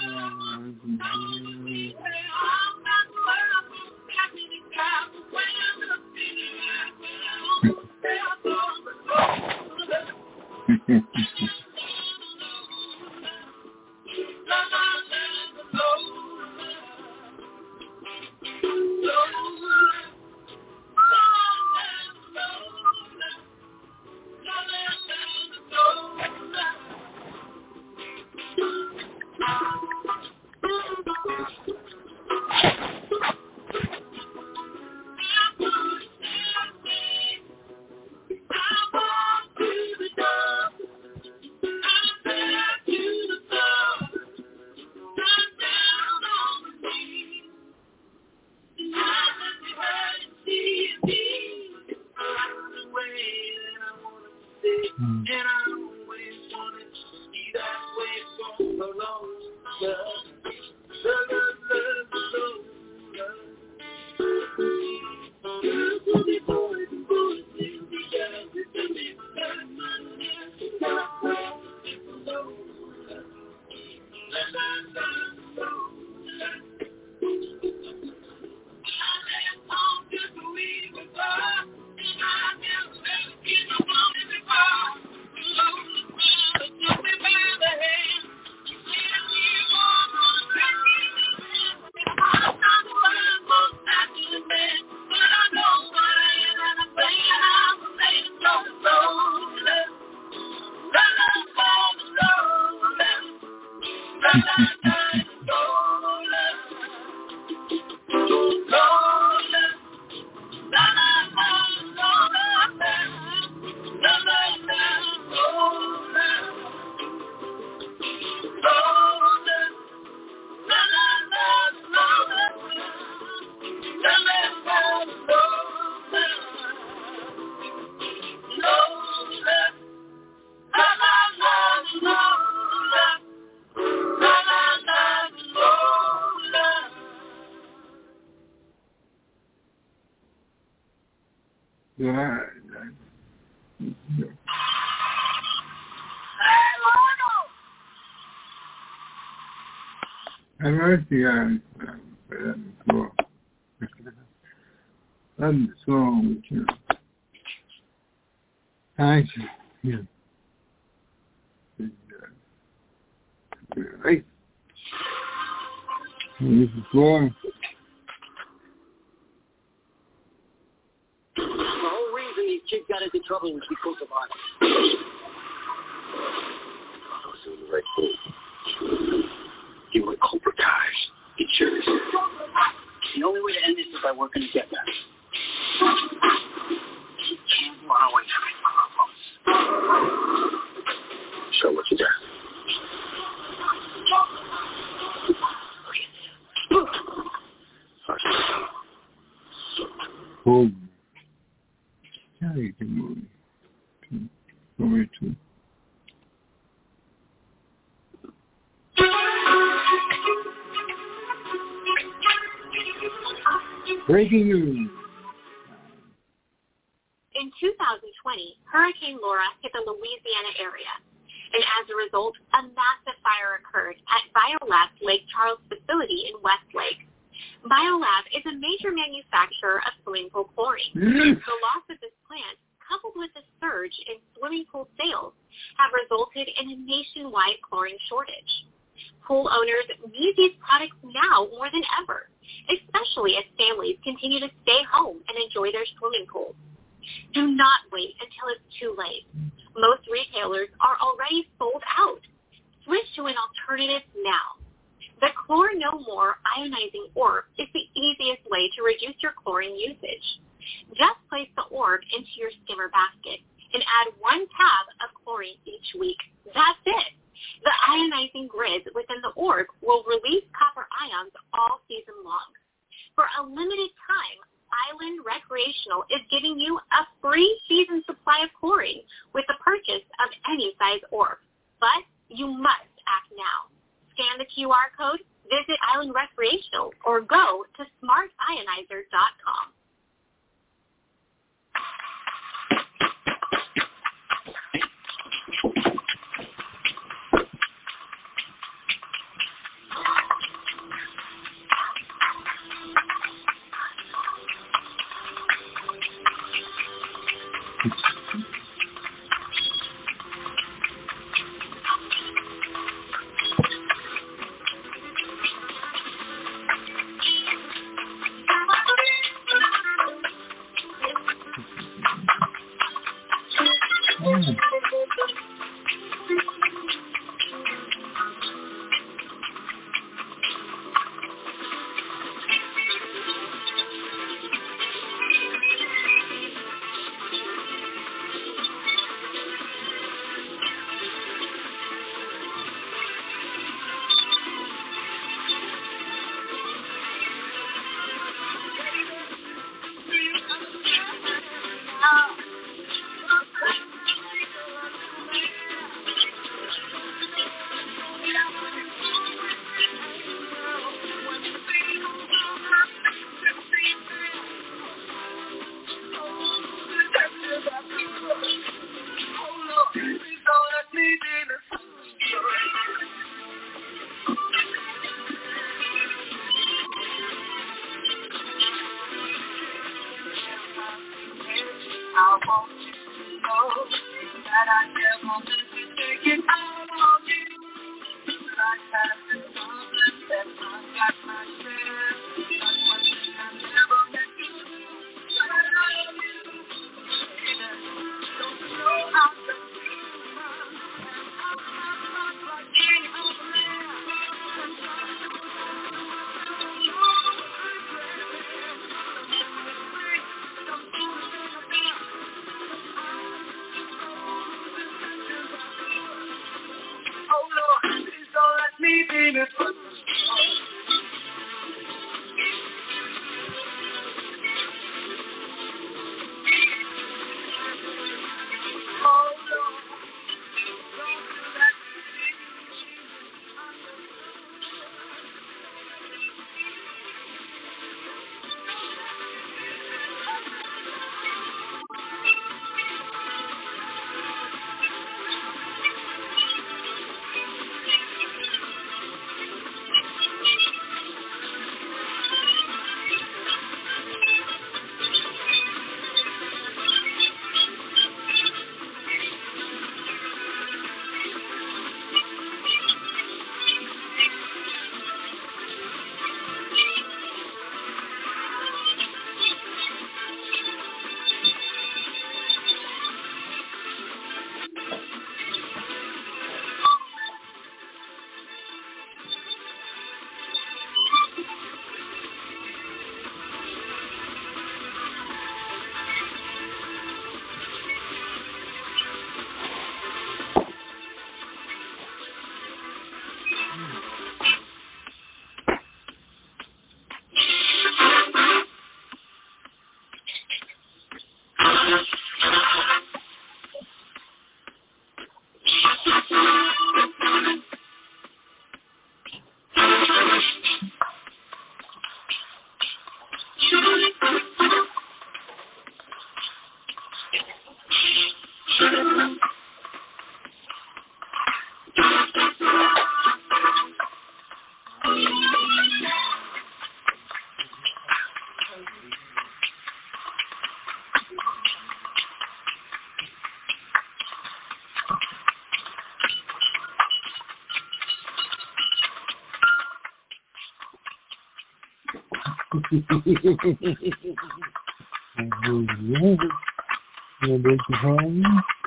Yeah. I like the guys, but that's cool. That's the song with you. Thank you. Right. This is going. The whole reason these kids got into trouble was because of us. I was doing the right thing. You were corporatized. It sure is. The only way to end this is by working together. You can't run away from it. Show what you got. Hold. Yeah, you can move. Go away too. Breaking news. In two thousand twenty, Hurricane Laura hit the Louisiana area, and as a result, a massive fire occurred at Biolab's Lake Charles facility in Westlake. Biolab is a major manufacturer of swimming pool chlorine. Mm. The loss of this plant, coupled with a surge in swimming pool sales, have resulted in a nationwide chlorine shortage. Pool owners need these products now more than ever, especially as families continue to stay home and enjoy their swimming pools. Do not wait until it's too late. Most retailers are already sold out. Switch to an alternative now. The Chlor No More ionizing orb is the easiest way to reduce your chlorine usage. Just place the orb into your skimmer basket and add one tab of chlorine each week. That's it. The ionizing grids within the orb will release copper ions all season long. For a limited time, Island Recreational is giving you a free season supply of chlorine with the purchase of any size orb. But you must act now. Scan the Q R code, visit Island Recreational, or go to smart ionizer dot com. beg your pardon?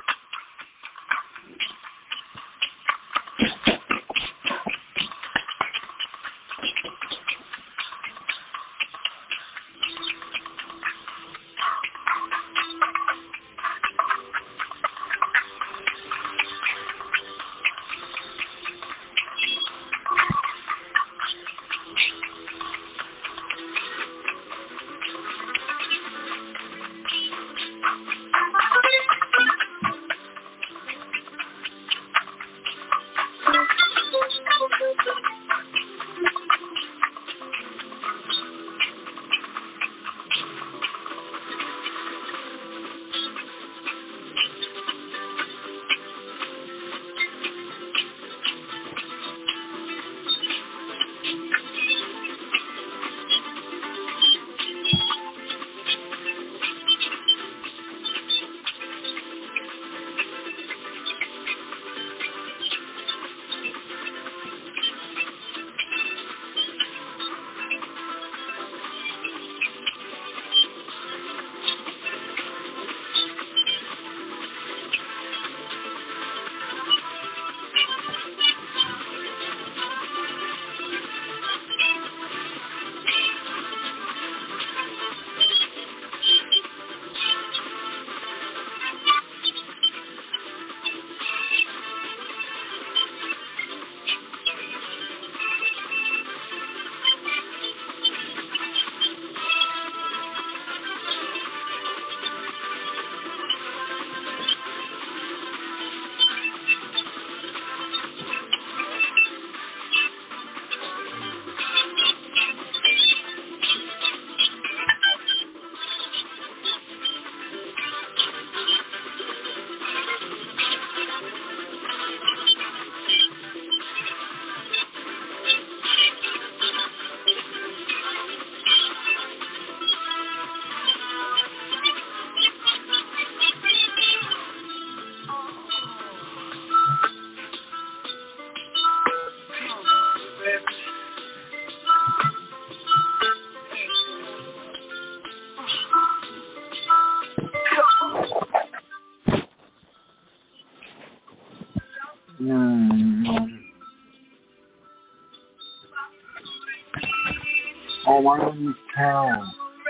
Oh, why don't you tell?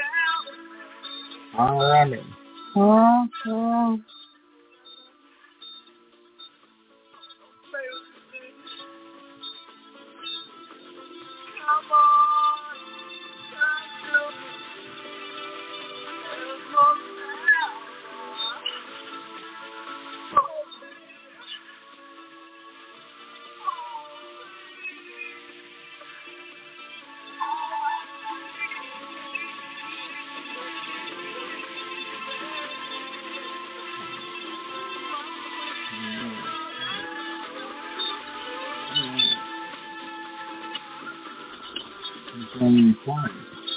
Alright. Huh? Huh? Only fine.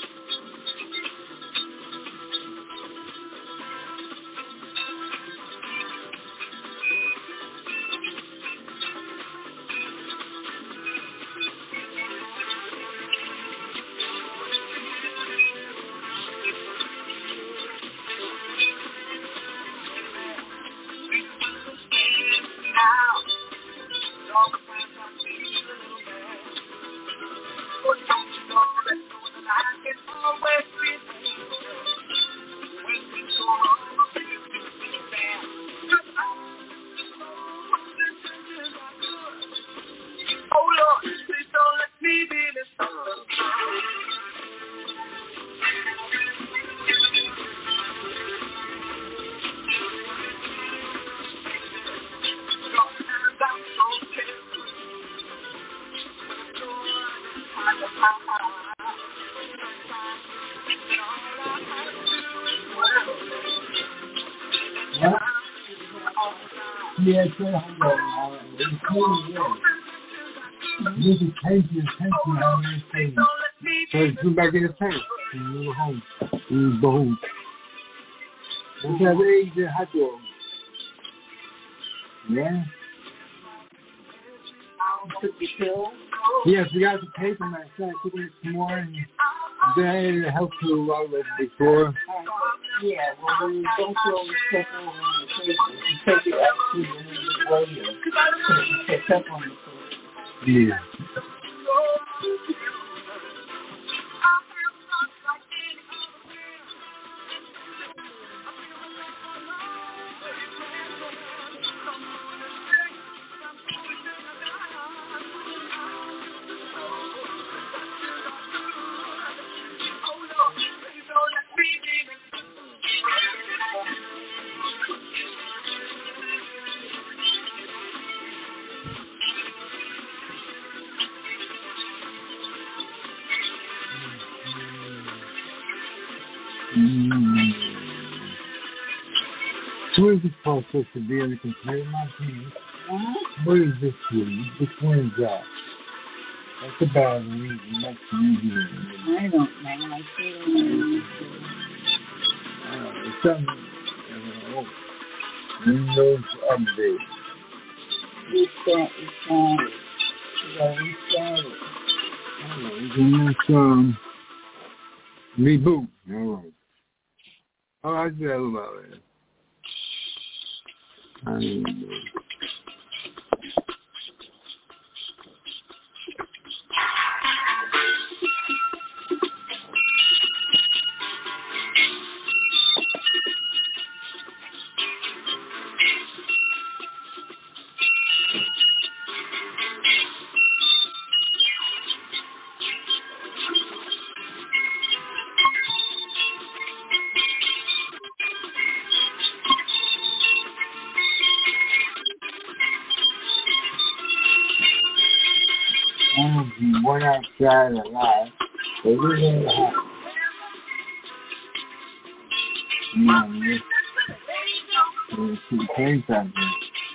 Yeah, it's very hard. It's cold, yeah. This is tasty and tasty on everything. So it's back in the tank. And you're home. You go. What's that egg that hot dog? Yeah. Took the pill? Yes, we got the tape on that side. Took it some more and Did I help you a lot with before? Yeah, well, when you go through all the stuff over on the table, you take it up to the radio so you pick up on the table. Yeah. Mm. What is the process of being able to compare my team? What is this one? Which one is that? That's about me. That's me. I don't know. I feel uh, something. Uh, Windows update. Restart, restart. You gotta restart it. Alright, then let's um, reboot. Alright. Oh, I did that about it. I don't know. We went outside a lot, but we didn't have. Yeah, we see things out there.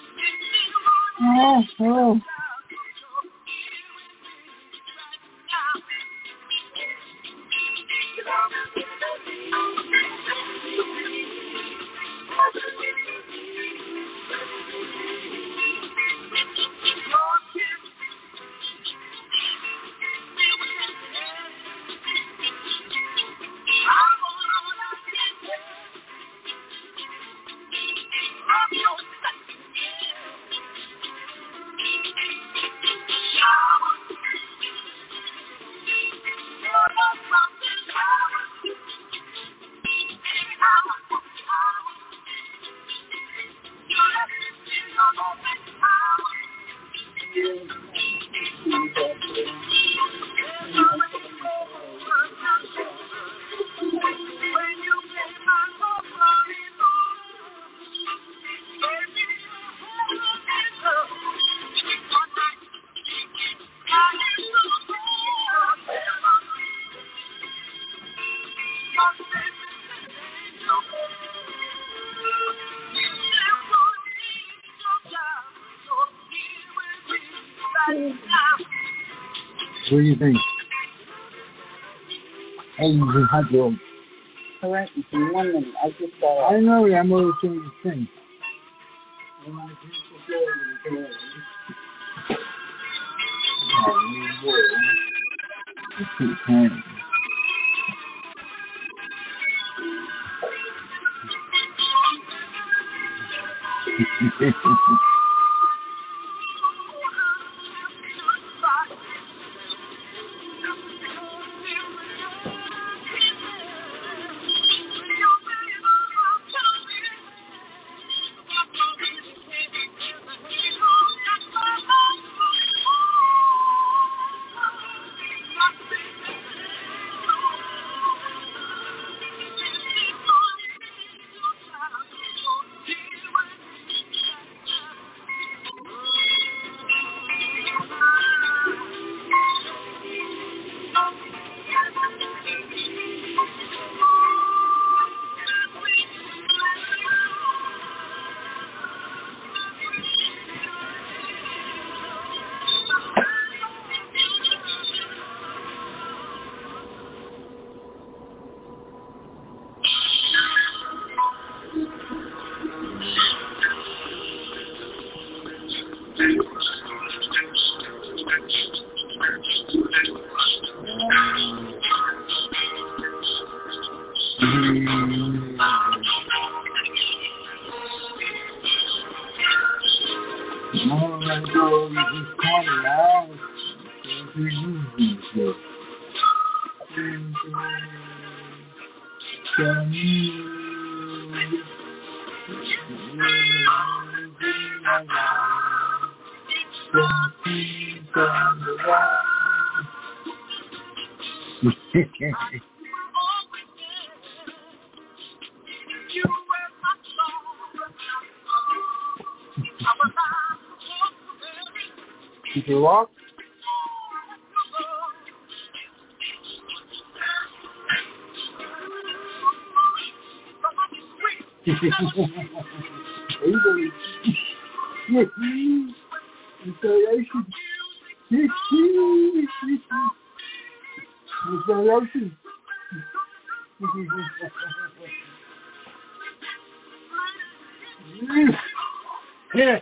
Oh, oh. What do you think? Hey, you can have your... All right, in one minute. I just got... I know, I'm always saying the thing. I'm gonna go over this corner now. You can walk. Installation. Installation. Yeah.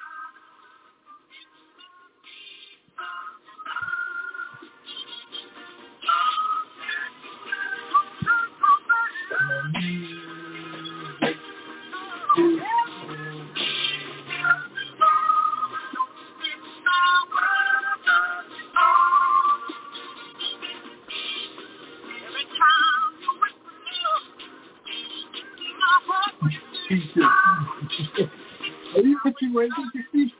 Are you putting weight on your feet?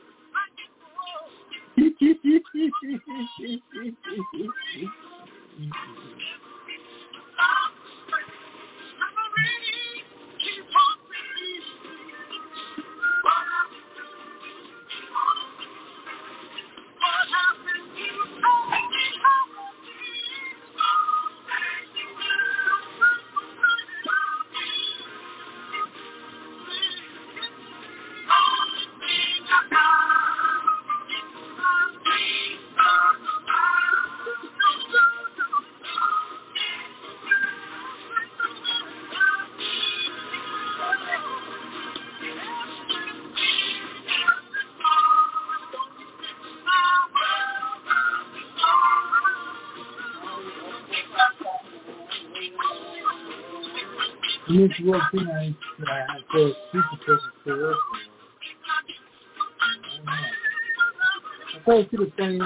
This was tonight. I thought super perfect for work. I thought it was the same way.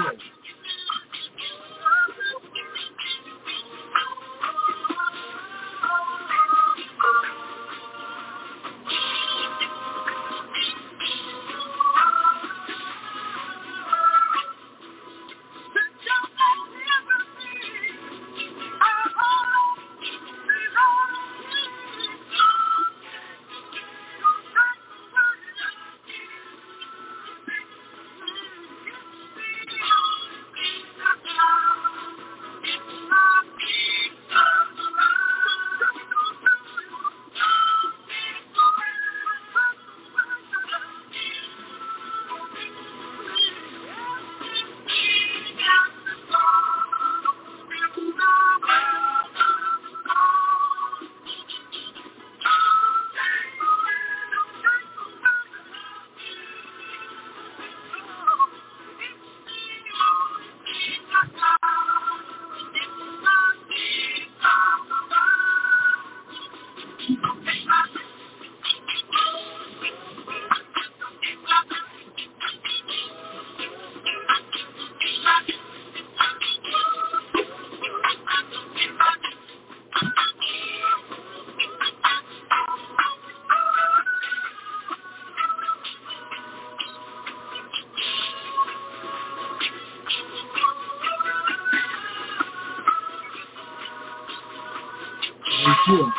Thank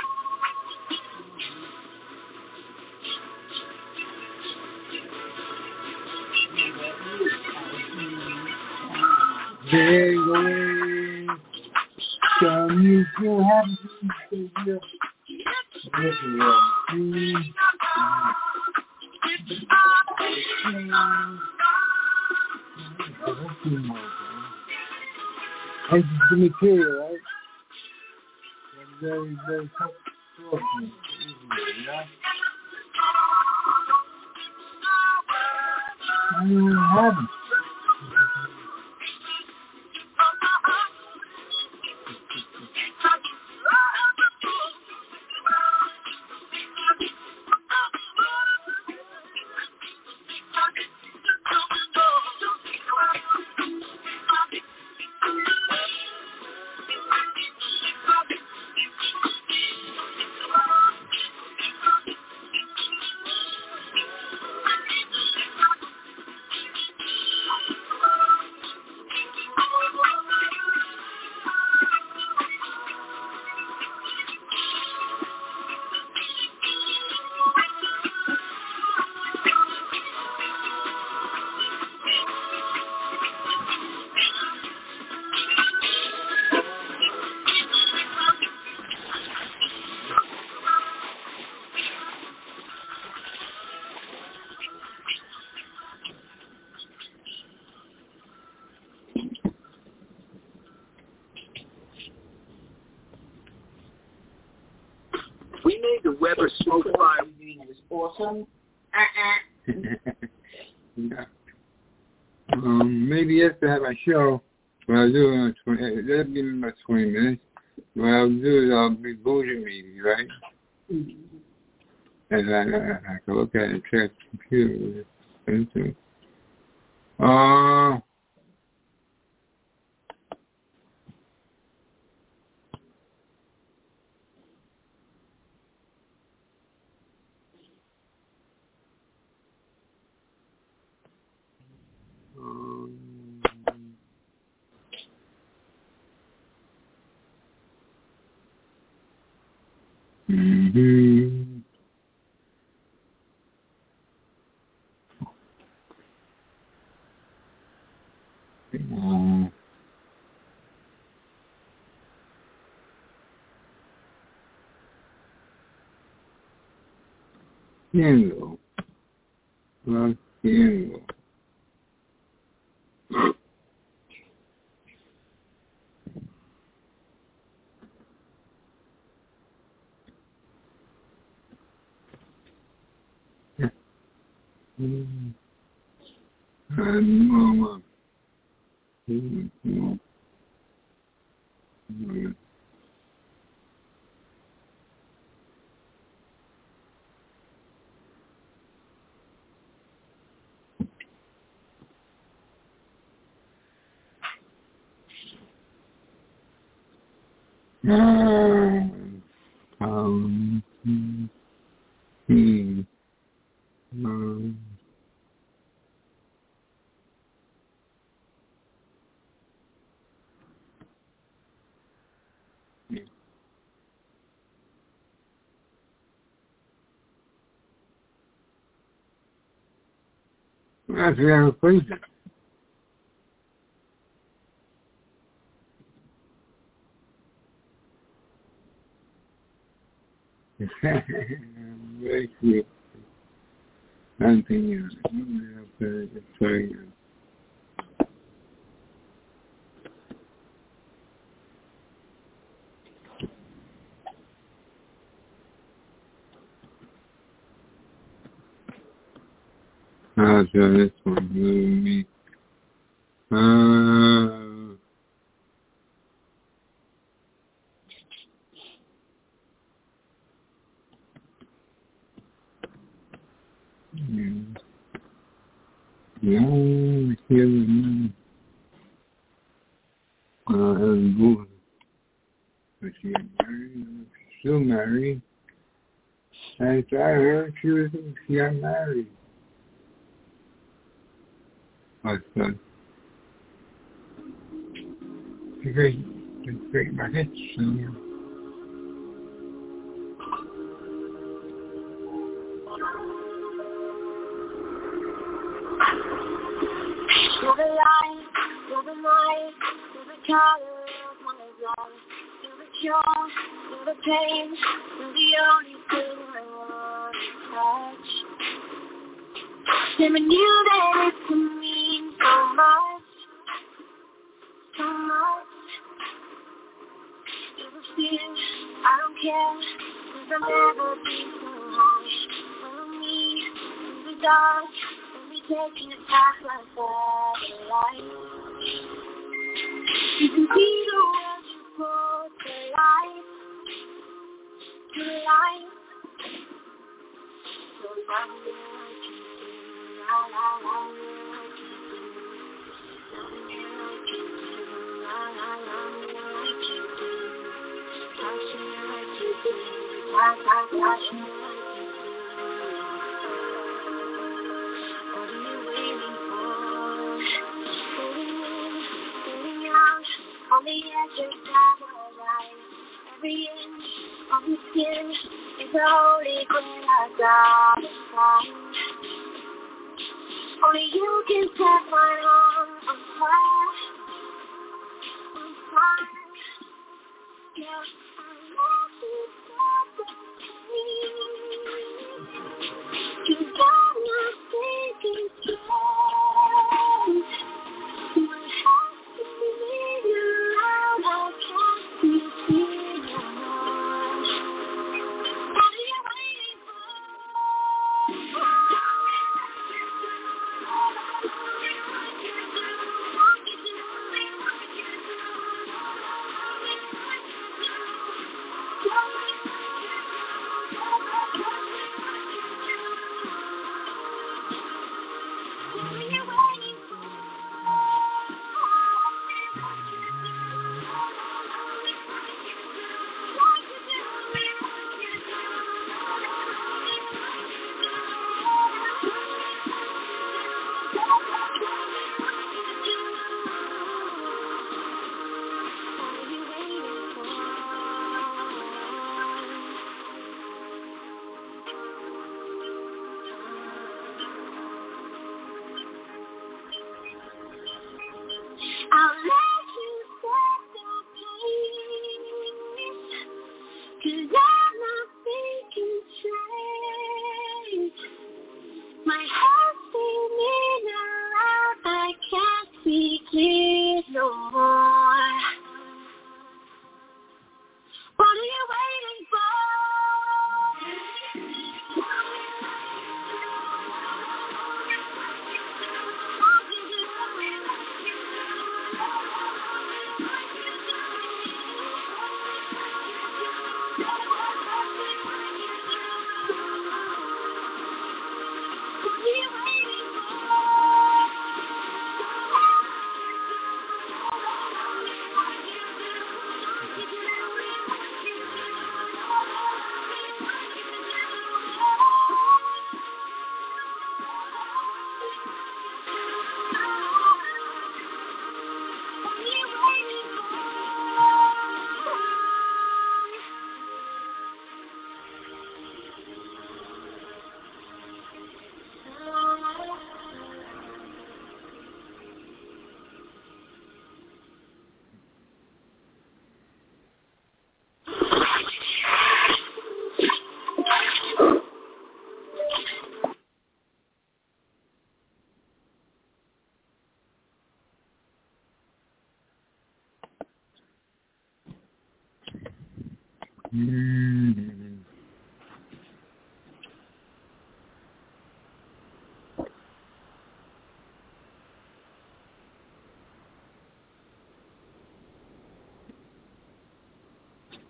you. Very way. Some you still have to do. This is the material, right? Very, very tough to yeah? I don't even have it. We made the Weber smoke fire. It's awesome. Uh-uh. Yeah. Um, maybe after I have my show, what I'll do, uh, twenty, that'll be in about twenty minutes. What I'll do is I'll be bullshit meeting, right? Mm-hmm. And I, I, I can look at it and check the computer. Anything. Uh, um, mm-hmm. Um, Candle. Love candle. Mm-hmm. And mama. Mm-hmm. Mm-hmm. Um, um, hmm, hmm, um, that's the other place. Very cool. I'm thinking, I'm sorry. I'll show this one. Me. Uh, yeah, here uh, and born. But she got married. Still married. And I heard she was she got married. My son. It's a great, it's a great market. So, You're the light, you're the light, you're the color of my life. You're the joy, you're the pain, you're the only thing I want to touch. Never knew that it could mean so much, so much. You're the fear, I don't care, 'cause I'll never be so high. Follow me through the dark. Taking a path like that, light. You can see the world you brought to life, to life. So I know what you do, I know what you do. I know what you do, I know what you do. Touch me like you do, touch, touch, touch me like you do. On the edge of our life, every inch of the skin is the holy grail I gotta find. Only you can set my heart on fire, on fire. Yeah, I want you to me. You got my thinking strong. My heart is beating loud, I can't see you more.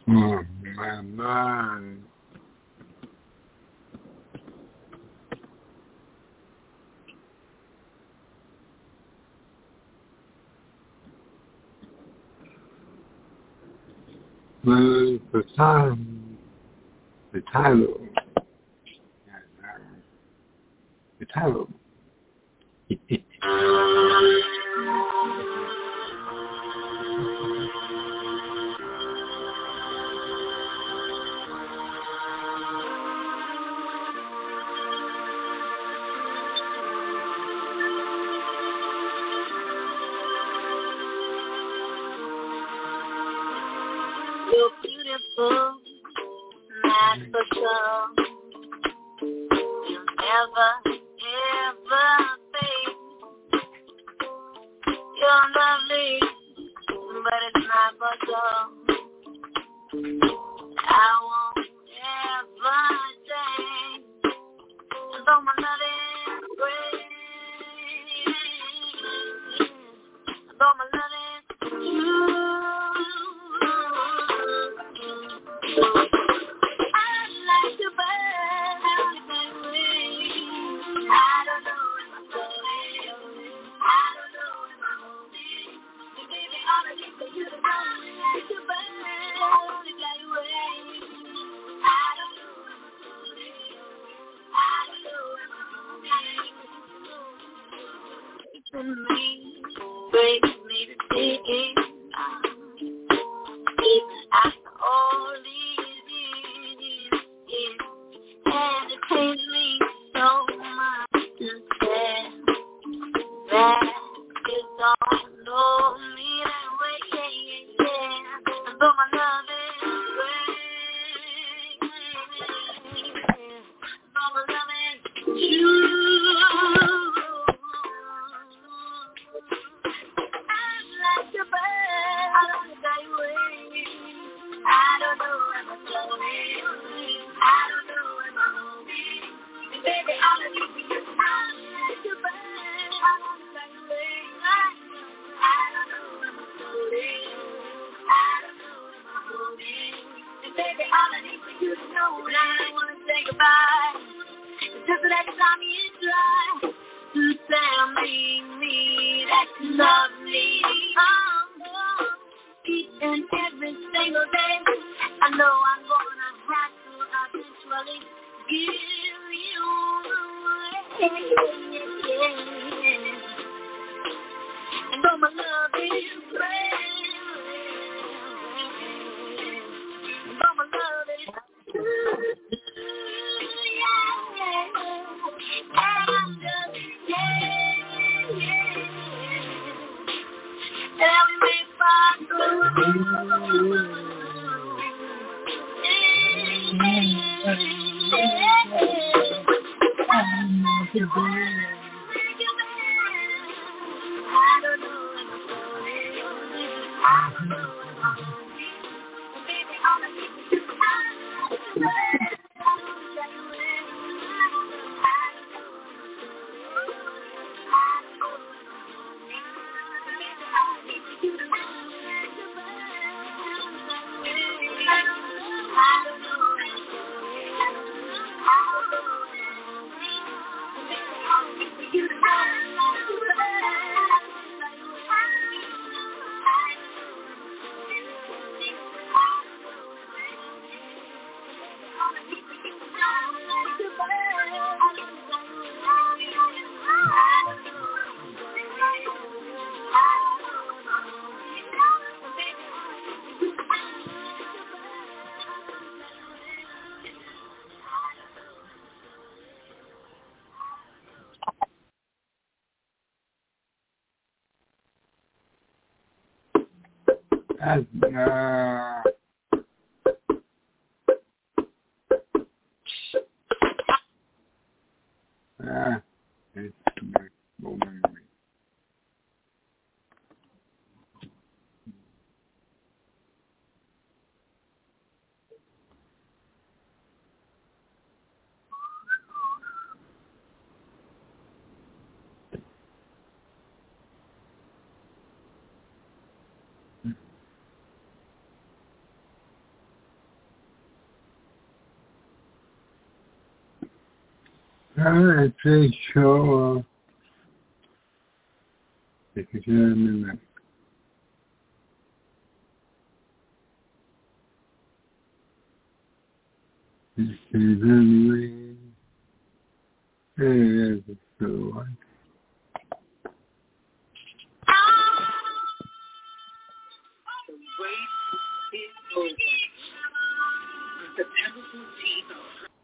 Oh, my mind. Well, the time, the title, the title. You're beautiful, that's for sure. You'll never, ever fade. You're lovely, but it's not for sure. I won't ever change. Though my love is great, though my love is true. I'd like to burn out that way. I don't know if I'm going. I don't know if I'm holding. But baby, all I need for you to know, I'd like to burn out that way. I don't know if I'm holding. I don't know if I'm holding. It's in me, breaks me to think. Even after all these years, and it pains me so much to say that you don't know me that way, yeah, yeah. But my love is great, but my love is true. I'd like to burn out of that way. I don't know if I'm going. I don't know if I'm holding. And baby, all I need for you, I'd like to burn out of that way. I don't know if I'm holding. I don't know if I'm holding. And baby, all I need for you to know when I want to say goodbye. Just let time you try to tell me, me that you love me. Oh, oh. Each and every single day, I know I'm gonna have to eventually give you away. And though my love is great, and though my love is true, yeah, and I'm just, yeah, yeah, and we may find That's, uh, ah, it's too much. No memory. I think so. Uh, if you hear me now. You see them, hey, that's a good one. The wait is over. On September fourteenth,